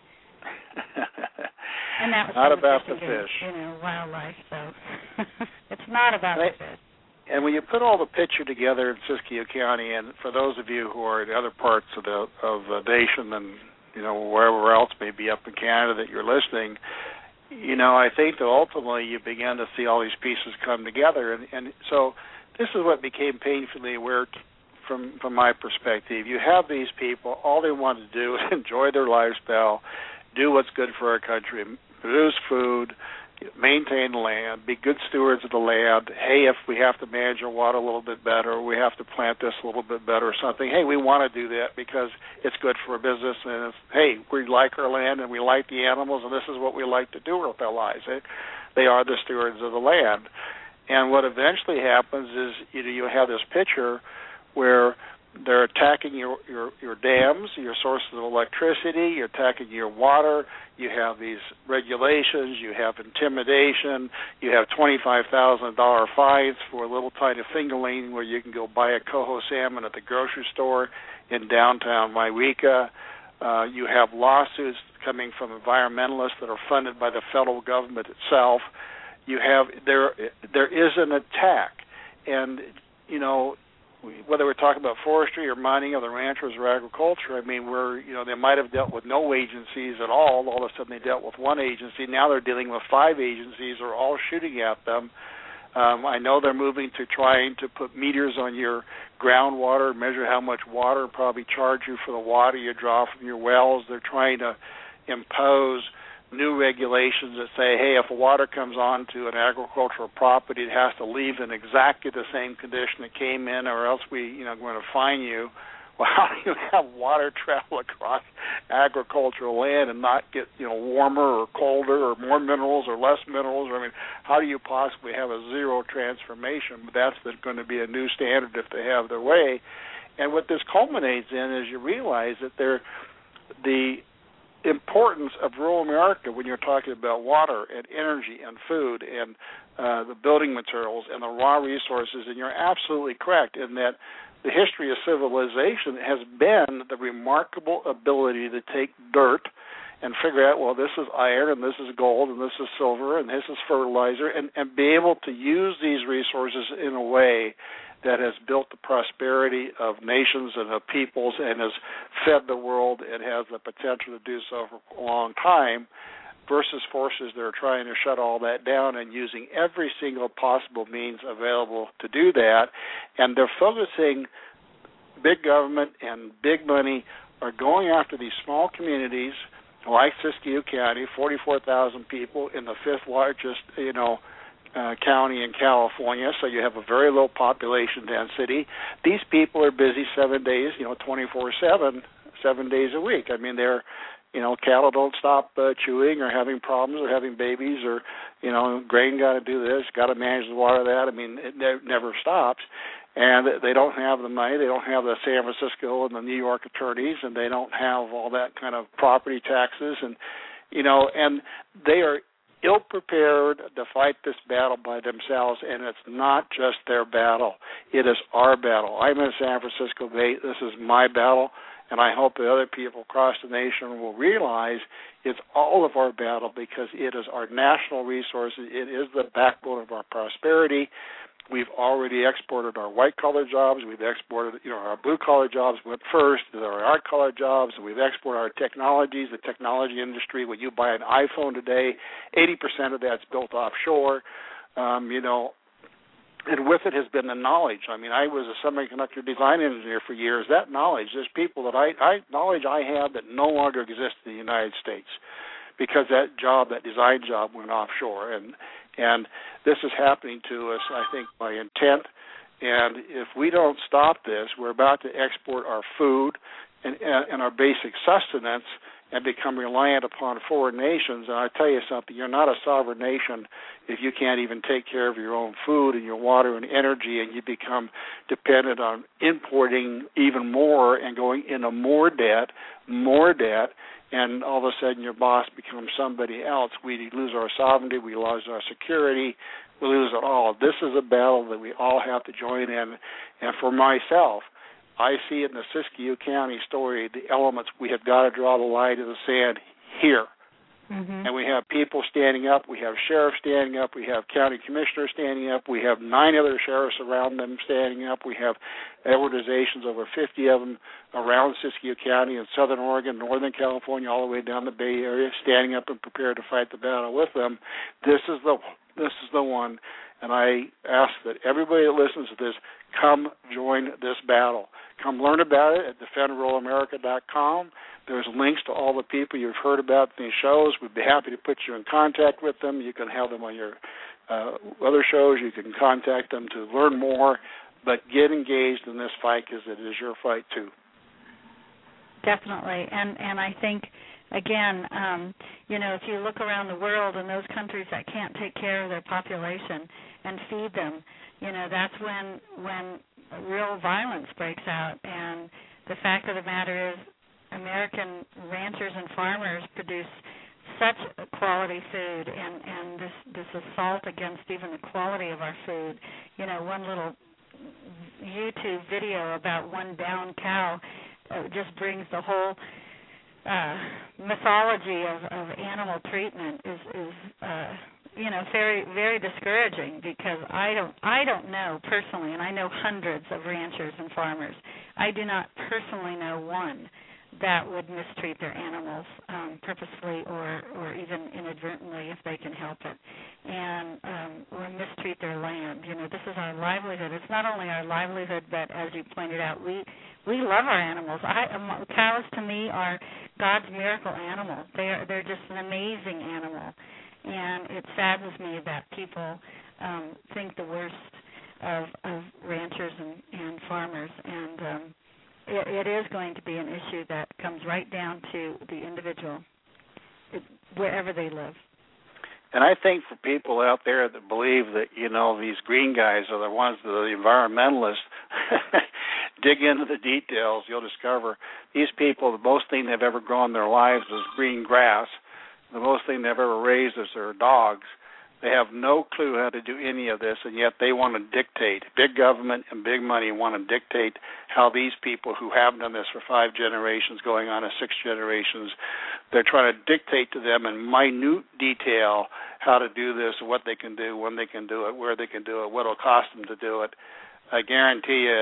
And that was not about the fish. Wildlife. So it's not about the fish. And when you put all the picture together in Siskiyou County, and for those of you who are in other parts of the nation and wherever else, maybe up in Canada that you're listening, I think that ultimately you begin to see all these pieces come together, and so this is what became painfully aware from my perspective. You have these people, all they want to do is enjoy their lifestyle, do what's good for our country, produce food, maintain the land, be good stewards of the land. Hey, if we have to manage our water a little bit better, or we have to plant this a little bit better or something, hey, we want to do that because it's good for our business, and hey, we like our land and we like the animals, and this is what we like to do with our lives. They are the stewards of the land. And what eventually happens is you have this picture where they're attacking your dams, your sources of electricity, you're attacking your water, you have these regulations, you have intimidation, you have $25,000 fines for a little tiny fingerling where you can go buy a coho salmon at the grocery store in downtown Wairika. You have lawsuits coming from environmentalists that are funded by the federal government itself. There is an attack, and whether we're talking about forestry or mining or the ranchers or agriculture, they might have dealt with no agencies at all. All of a sudden they dealt with one agency. Now they're dealing with 5 agencies who are all shooting at them. I know they're moving to trying to put meters on your groundwater, measure how much water, probably charge you for the water you draw from your wells. They're trying to impose new regulations that say, hey, if water comes onto an agricultural property, it has to leave in exactly the same condition it came in, or else we're going to fine you. Well, how do you have water travel across agricultural land and not get warmer or colder or more minerals or less minerals? How do you possibly have a zero transformation? But that's going to be a new standard if they have their way. And what this culminates in is you realize that the importance of rural America when you're talking about water and energy and food and the building materials and the raw resources, and you're absolutely correct in that the history of civilization has been the remarkable ability to take dirt and figure out, well, this is iron and this is gold and this is silver and this is fertilizer, and be able to use these resources in a way that has built the prosperity of nations and of peoples and has fed the world and has the potential to do so for a long time, versus forces that are trying to shut all that down and using every single possible means available to do that. And they're focusing, big government and big money are going after these small communities like Siskiyou County, 44,000 people in the fifth largest, county in California, so you have a very low population density. These people are busy 7 days, 24/7, 7 days a week. I mean, they're, cattle don't stop chewing or having problems or having babies or, grain got to do this, got to manage the water, that. I mean, it never stops. And they don't have the money. They don't have the San Francisco and the New York attorneys, and they don't have all that kind of property taxes. And, and they are ill-prepared to fight this battle by themselves, and it's not just their battle. It is our battle. I'm in San Francisco Bay. This is my battle, and I hope that other people across the nation will realize it's all of our battle because it is our national resources. It is the backbone of our prosperity. We've already exported our white-collar jobs. We've exported, our blue-collar jobs went first. There are our collar jobs. We've exported our technologies, the technology industry. When you buy an iPhone today, 80% of that's built offshore, and with it has been the knowledge. I mean, I was a semiconductor design engineer for years. That knowledge, there's people that knowledge I have that no longer exist in the United States because that design job went offshore. And this is happening to us, I think, by intent. And if we don't stop this, we're about to export our food and our basic sustenance and become reliant upon foreign nations. And I tell you something, you're not a sovereign nation if you can't even take care of your own food and your water and energy, and you become dependent on importing even more and going into more debt, and all of a sudden your boss becomes somebody else. We lose our sovereignty, we lose our security, we lose it all. This is a battle that we all have to join in. And for myself, I see in the Siskiyou County story the elements. We have got to draw the line in the sand here. Mm-hmm. And we have people standing up. We have sheriffs standing up. We have county commissioners standing up. We have 9 other sheriffs around them standing up. We have organizations, over 50 of them, around Siskiyou County in southern Oregon, northern California, all the way down the Bay Area, standing up and prepared to fight the battle with them. This is the one. And I ask that everybody that listens to this come join this battle. Come learn about it at defendruralamerica.com. There's links to all the people you've heard about in these shows. We'd be happy to put you in contact with them. You can have them on your other shows. You can contact them to learn more. But get engaged in this fight because it is your fight too. Definitely. And I think, again, if you look around the world and those countries that can't take care of their population and feed them, that's when real violence breaks out. And the fact of the matter is American ranchers and farmers produce such quality food, and this assault against even the quality of our food. One little YouTube video about one downed cow just brings the whole mythology of animal treatment is very, very discouraging, because I don't know personally, and I know hundreds of ranchers and farmers. I do not personally know one that would mistreat their animals purposely or even inadvertently if they can help it, and or mistreat their land. This is our livelihood. It's not only our livelihood, but as you pointed out, we love our animals. Cows to me are God's miracle animal. They're just an amazing animal, and it saddens me that people think the worst of ranchers and farmers, and it is going to be an issue that comes right down to the individual, wherever they live. And I think for people out there that believe that, these green guys are the ones that are the environmentalists, dig into the details, you'll discover these people, the most thing they've ever grown in their lives is green grass. The most thing they've ever raised is their dogs. They have no clue how to do any of this, and yet they want to dictate. Big government and big money want to dictate how these people who have done this for 5 generations, going on to 6 generations, they're trying to dictate to them in minute detail how to do this, what they can do, when they can do it, where they can do it, what it'll cost them to do it. I guarantee you,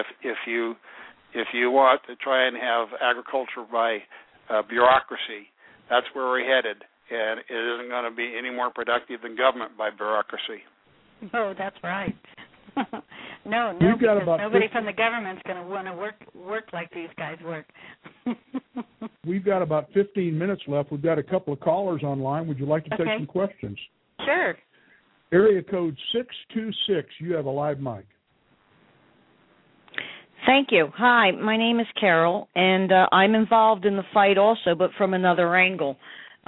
if you want to try and have agriculture by bureaucracy, that's where we're headed. And it isn't going to be any more productive than government by bureaucracy. Oh, that's right. No, We've got because about nobody from the government's going to want to work like these guys work. We've got about 15 minutes left. We've got a couple of callers online. Would you like to take some questions? Sure. Area code 626, you have a live mic. Thank you. Hi, my name is Carol, and I'm involved in the fight also, but from another angle.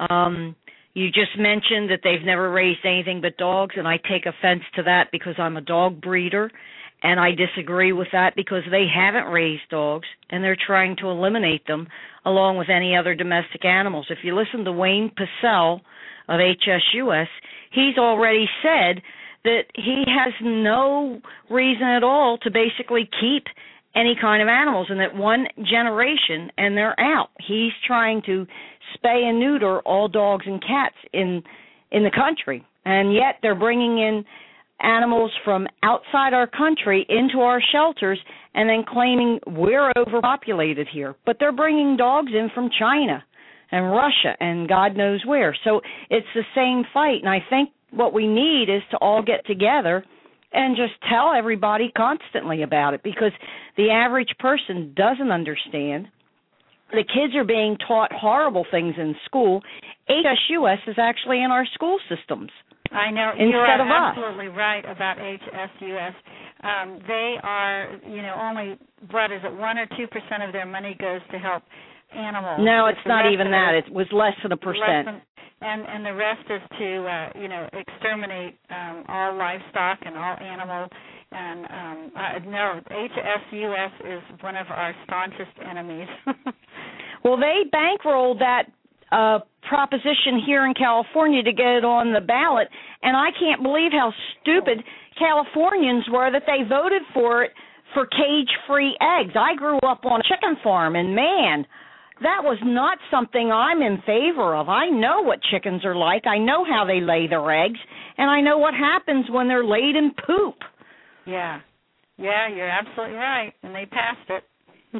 You just mentioned that they've never raised anything but dogs, and I take offense to that because I'm a dog breeder, and I disagree with that because they haven't raised dogs, and they're trying to eliminate them along with any other domestic animals. If you listen to Wayne Pacell of HSUS, he's already said that he has no reason at all to basically keep any kind of animals, and that one generation and they're out. He's trying to spay and neuter all dogs and cats in the country, and yet they're bringing in animals from outside our country into our shelters and then claiming we're overpopulated here. But they're bringing dogs in from China and Russia and God knows where. So it's the same fight, and I think what we need is to all get together and just tell everybody constantly about it, because the average person doesn't understand. The kids are being taught horrible things in school. HSUS is actually in our school systems. I know. You're absolutely right about HSUS. They are, only, 1 or 2% of their money goes to help animals. No, it's not even that. It was less than 1%. And the rest is to, exterminate all livestock and all animals. And no, HSUS is one of our staunchest enemies. Well, they bankrolled that proposition here in California to get it on the ballot, and I can't believe how stupid Californians were that they voted for it for cage-free eggs. I grew up on a chicken farm, and man, that was not something I'm in favor of. I know what chickens are like. I know how they lay their eggs, and I know what happens when they're laid in poop. Yeah, you're absolutely right, and they passed it.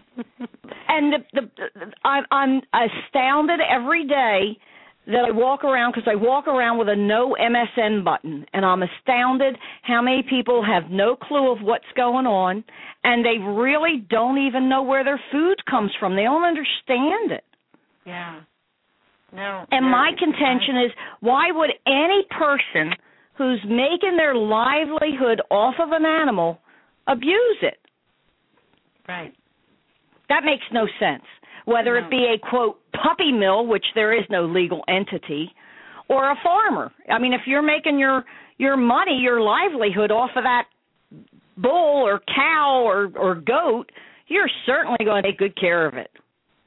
And I'm astounded every day that I walk around, because I walk around with a no MSN button, and I'm astounded how many people have no clue of what's going on, and they really don't even know where their food comes from. They don't understand it. Yeah. No. And my contention is, why would any person who's making their livelihood off of an animal abuse it? Right. That makes no sense. Whether it be a, quote, puppy mill, which there is no legal entity, or a farmer. I mean, if you're making your money, your livelihood off of that bull or cow or goat, you're certainly going to take good care of it.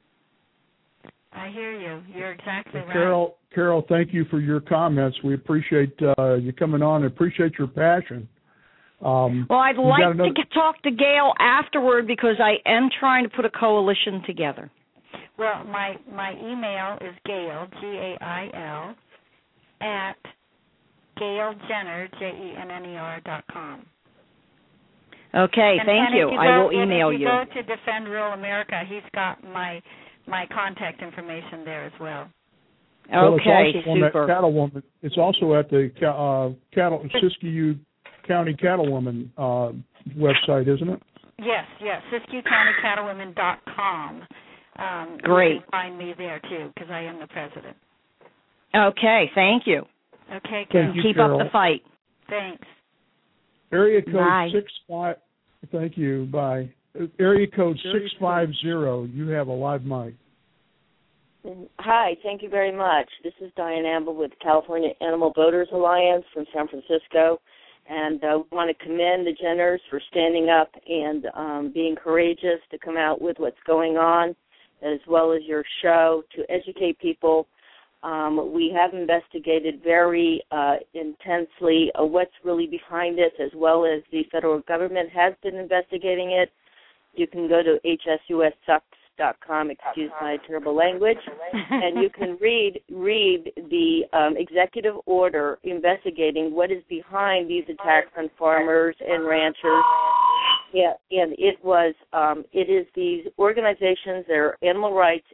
I hear you. You're exactly right. Carol, thank you for your comments. We appreciate you coming on and appreciate your passion. Well, I'd like to talk to Gail afterward, because I am trying to put a coalition together. Well, my email is Gail, Gail, at GailJenner, JENNER.com. Okay, thank you. I will email you. If you go to Defend Rural America, he's got my contact information there as well. Okay, super. It's also at the Siskiyou County Cattlewoman website, isn't it? Yes, SiskiyouCountyCattlewomen.com. Great. You can find me there, too, because I am the president. Okay, thank you. Okay, keep up the fight. Thanks. Area code 65. Thank you. Bye. Area code 650. You have a live mic. Hi, thank you very much. This is Diane Amble with California Animal Voters Alliance from San Francisco. And we want to commend the Jenners for standing up and being courageous to come out with what's going on, as well as your show to educate people. We have investigated very intensely what's really behind this, as well as the federal government has been investigating it. You can go to hsussucks.com, excuse my terrible language, and you can read the executive order investigating what is behind these attacks on farmers and ranchers. Yeah, and it is these organizations that are animal rights, and environmentalists. They all work together in tandem to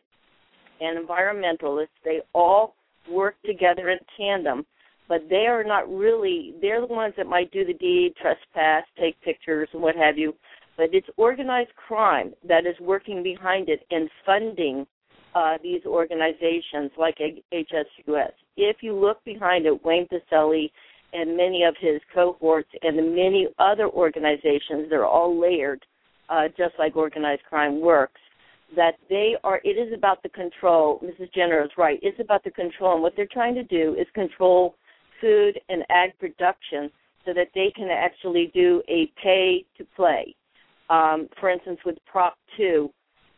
but they are not really, they're the ones that might do the deed, trespass, take pictures, and what have you. But it's organized crime that is working behind it and funding these organizations like HSUS. If you look behind it, Wayne Pacelli and many of his cohorts and the many other organizations, they're all layered, just like organized crime works, that it is about the control. Mrs. Jenner is right. It's about the control, and what they're trying to do is control food and ag production so that they can actually do a pay-to-play. For instance, with Prop 2,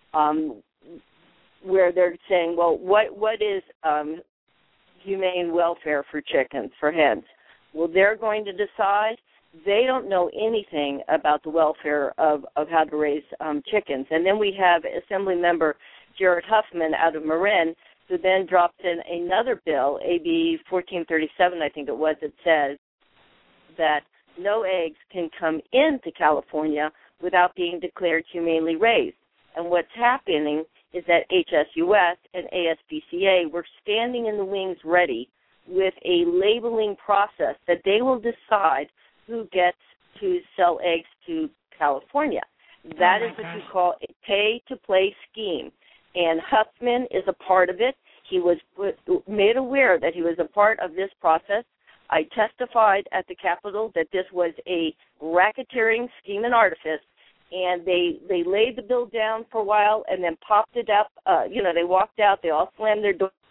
where they're saying, well, what is humane welfare for chickens, for hens? Well, they're going to decide. They don't know anything about the welfare of how to raise chickens. And then we have Assembly Member Jared Huffman out of Marin, who then dropped in another bill, AB 1437, I think it was, that says that no eggs can come into California without being declared humanely raised. And what's happening is that HSUS and ASPCA were standing in the wings ready with a labeling process that they will decide who gets to sell eggs to California. That is what you call a pay-to-play scheme. And Huffman is a part of it. He was made aware that he was a part of this process. I testified at the Capitol that this was a racketeering scheme and artifice, and they laid the bill down for a while and then popped it up. They walked out. They all slammed their doors.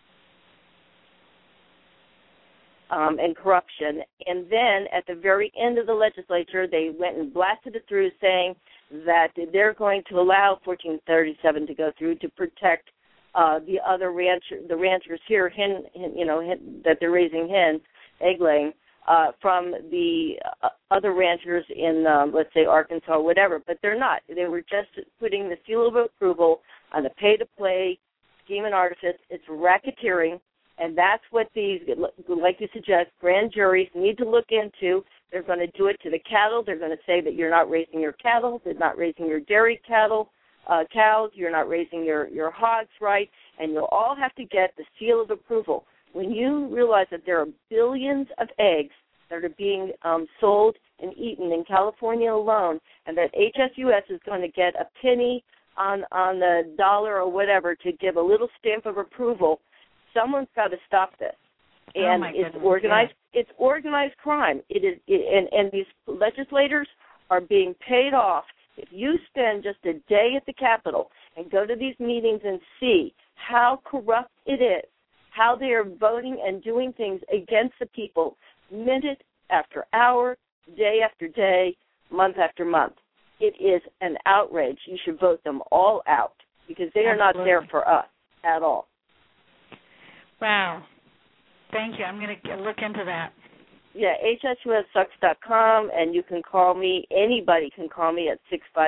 And corruption. And then at the very end of the legislature, they went and blasted it through saying that they're going to allow 1437 to go through to protect the other ranchers here, that they're raising hens, egg laying, from the other ranchers in, let's say, Arkansas, whatever. But they're not. They were just putting the seal of approval on a pay-to-play scheme and artifice. It's racketeering. And that's what these, like you suggest, grand juries need to look into. They're going to do it to the cattle. They're going to say that you're not raising your cattle. They're not raising your dairy cows. You're not raising your hogs right. And you'll all have to get the seal of approval. When you realize that there are billions of eggs that are being sold and eaten in California alone, and that HSUS is going to get a penny on the dollar or whatever to give a little stamp of approval, someone's got to stop this, and it's organized. Yeah. It's organized crime. And these legislators are being paid off. If you spend just a day at the Capitol and go to these meetings and see how corrupt it is, how they are voting and doing things against the people, minute after hour, day after day, month after month, it is an outrage. You should vote them all out because they are not there for us at all. Wow. Thank you. I'm going to look into that. Yeah, hsusucks.com, and you can call me. Anybody can call me at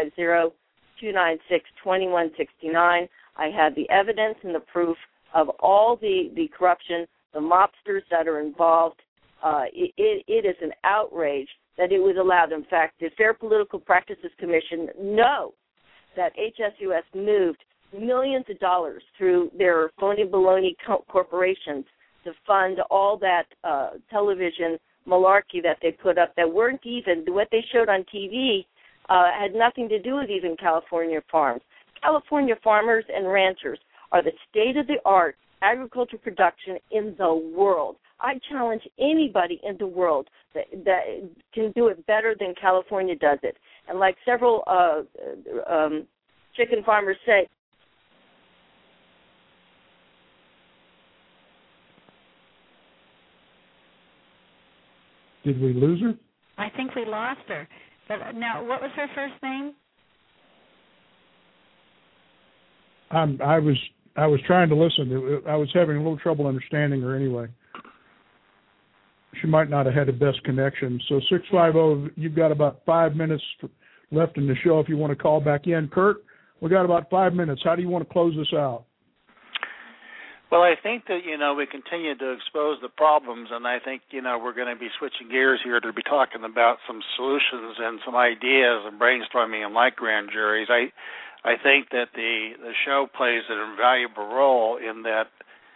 650-296-2169. I have the evidence and the proof of all the corruption, the mobsters that are involved. It is an outrage that it was allowed. In fact, the Fair Political Practices Commission knows that HSUS moved millions of dollars through their phony baloney corporations to fund all that television malarkey that they put up that weren't even, what they showed on TV had nothing to do with even California farms. California farmers and ranchers are the state-of-the-art agriculture production in the world. I challenge anybody in the world that can do it better than California does it. And like several chicken farmers say, did we lose her? I think we lost her. But now, what was her first name? I was trying to listen. I was having a little trouble understanding her anyway. She might not have had the best connection. So 650, you've got about 5 minutes left in the show if you want to call back in. Kurt, we got about 5 minutes. How do you want to close this out? Well, I think that, we continue to expose the problems, and I think, we're going to be switching gears here to be talking about some solutions and some ideas and brainstorming and like grand juries. I think that the show plays an invaluable role in that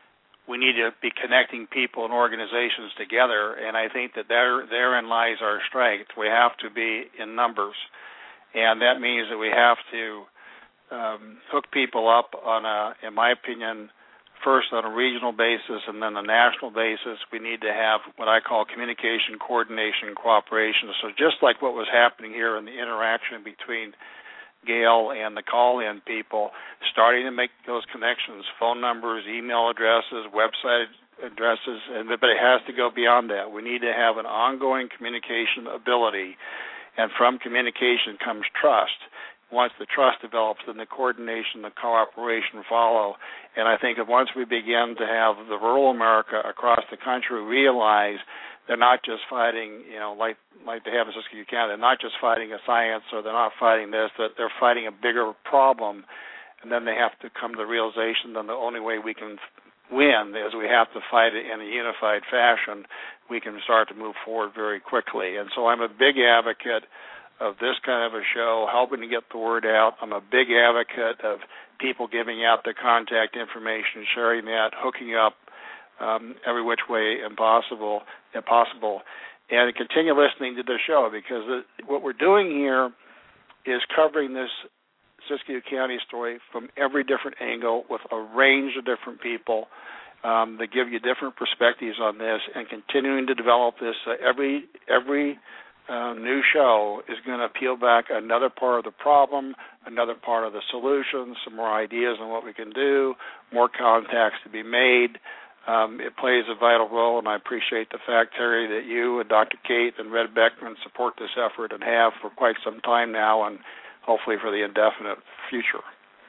we need to be connecting people and organizations together, and I think that therein lies our strength. We have to be in numbers, and that means that we have to hook people up on in my opinion, first on a regional basis and then a national basis. We need to have what I call communication, coordination, and cooperation. So just like what was happening here in the interaction between Gail and the call-in people, starting to make those connections, phone numbers, email addresses, website addresses, but it has to go beyond that. We need to have an ongoing communication ability, and from communication comes trust. Once the trust develops, then the coordination, the cooperation follow. And I think that once we begin to have the rural America across the country realize they're not just fighting, like they have in Siskiyou County, they're not just fighting a science or they're not fighting this, that they're fighting a bigger problem. And then they have to come to the realization that the only way we can win is we have to fight it in a unified fashion. We can start to move forward very quickly. And so I'm a big advocate of this kind of a show, helping to get the word out. I'm a big advocate of people giving out their contact information, sharing that, hooking up every which way possible, and continue listening to the show, because what we're doing here is covering this Siskiyou County story from every different angle with a range of different people that give you different perspectives on this, and continuing to develop this. Every new show is going to peel back another part of the problem, another part of the solution, some more ideas on what we can do, more contacts to be made. It plays a vital role, and I appreciate the fact, Terry, that you and Dr. Kate and Red Beckman support this effort and have for quite some time now, and hopefully for the indefinite future.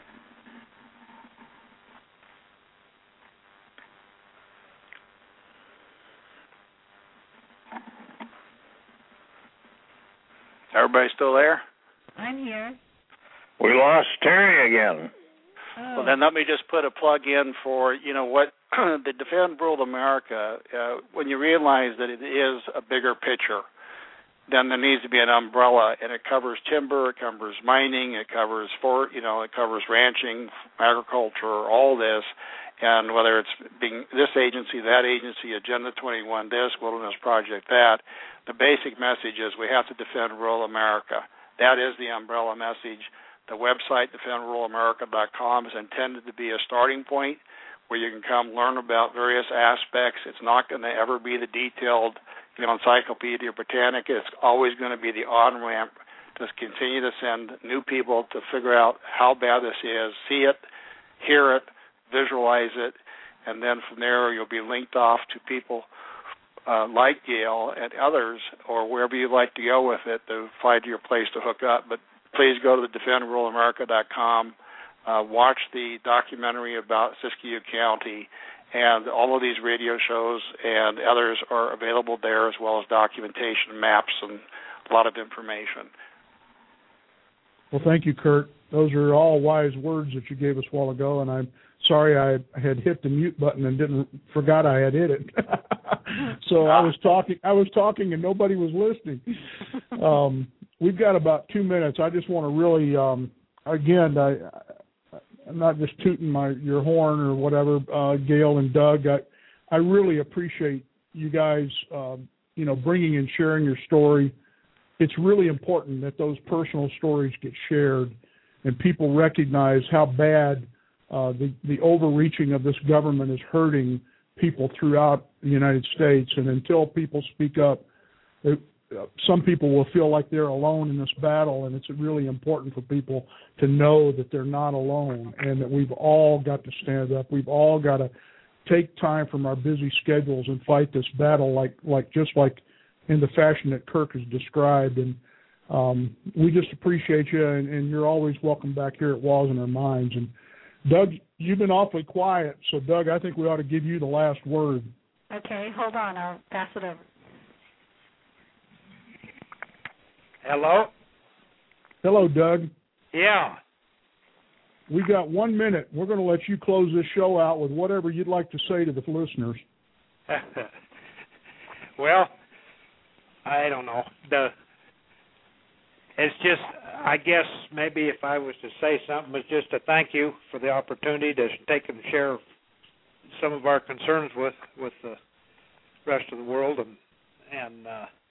Everybody still there? I'm here. We lost Terry again. Oh. Well, then let me just put a plug in for, what the Defend Rural America, when you realize that it is a bigger picture, then there needs to be an umbrella, and it covers timber, it covers mining, it covers it covers ranching, agriculture, all this. And whether it's being this agency, that agency, Agenda 21, this, Wilderness Project, that, the basic message is we have to defend rural America. That is the umbrella message. The website, defendruralamerica.com, is intended to be a starting point where you can come learn about various aspects. It's not going to ever be the detailed, Encyclopedia Britannica. It's always going to be the on-ramp to continue to send new people to figure out how bad this is, see it, hear it, visualize it, and then from there you'll be linked off to people like Gail and others, or wherever you'd like to go with it, to find your place to hook up. But please go to the defendruralamerica.com, watch the documentary about Siskiyou County, and all of these radio shows and others are available there, as well as documentation, maps, and a lot of information. Well, thank you, Kurt. Those are all wise words that you gave us a while ago, and I'm sorry I had hit the mute button and forgot I had hit it. So I was talking and nobody was listening. We've got about 2 minutes. I just want to really, again, I'm not just tooting your horn or whatever, Gail and Doug. I really appreciate you guys, bringing and sharing your story. It's really important that those personal stories get shared and people recognize how bad the overreaching of this government is hurting people throughout the United States. And until people speak up, some people will feel like they're alone in this battle, and it's really important for people to know that they're not alone and that we've all got to stand up. We've all got to take time from our busy schedules and fight this battle like in the fashion that Kirk has described. And we just appreciate you, and you're always welcome back here at Walls in Our Minds. And Doug, you've been awfully quiet, so Doug, I think we ought to give you the last word. Okay, hold on. I'll pass it over. Hello? Hello, Doug. Yeah. We got 1 minute. We're going to let you close this show out with whatever you'd like to say to the listeners. Well, I don't know. It's just, I guess maybe if I was to say something, it's just to thank you for the opportunity to take and share some of our concerns with the rest of the world, and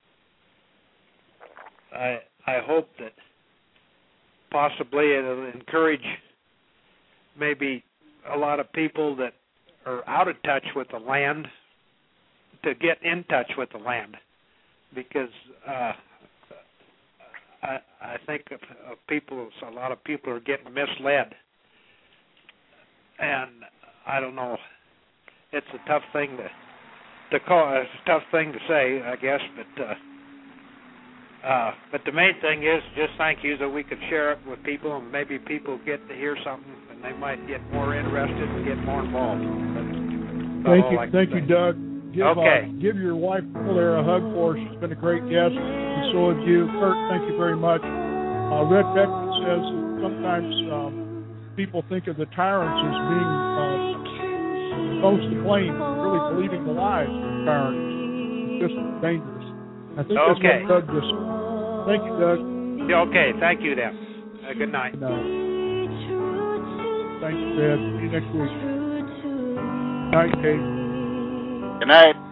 I hope that possibly it'll encourage maybe a lot of people that are out of touch with the land to get in touch with the land, because I think a lot of people are getting misled, and I don't know. It's a tough thing to call. It's a tough thing to say, I guess, but the main thing is just thank you that we could share it with people, and maybe people get to hear something, and they might get more interested and get more involved. Thank you, Doug. Give your wife there a hug for her. She's been a great guest, and so have you. Kurt, thank you very much. Red Beckman says that sometimes people think of the tyrants as being most to blame, really believing the lies of the tyrants. It's just dangerous. I think that's what Doug just said. Thank you, Doug. Okay, thank you, then. Good night. Good night. Thank you, Dad. See you next week. Night, Kate. Good night.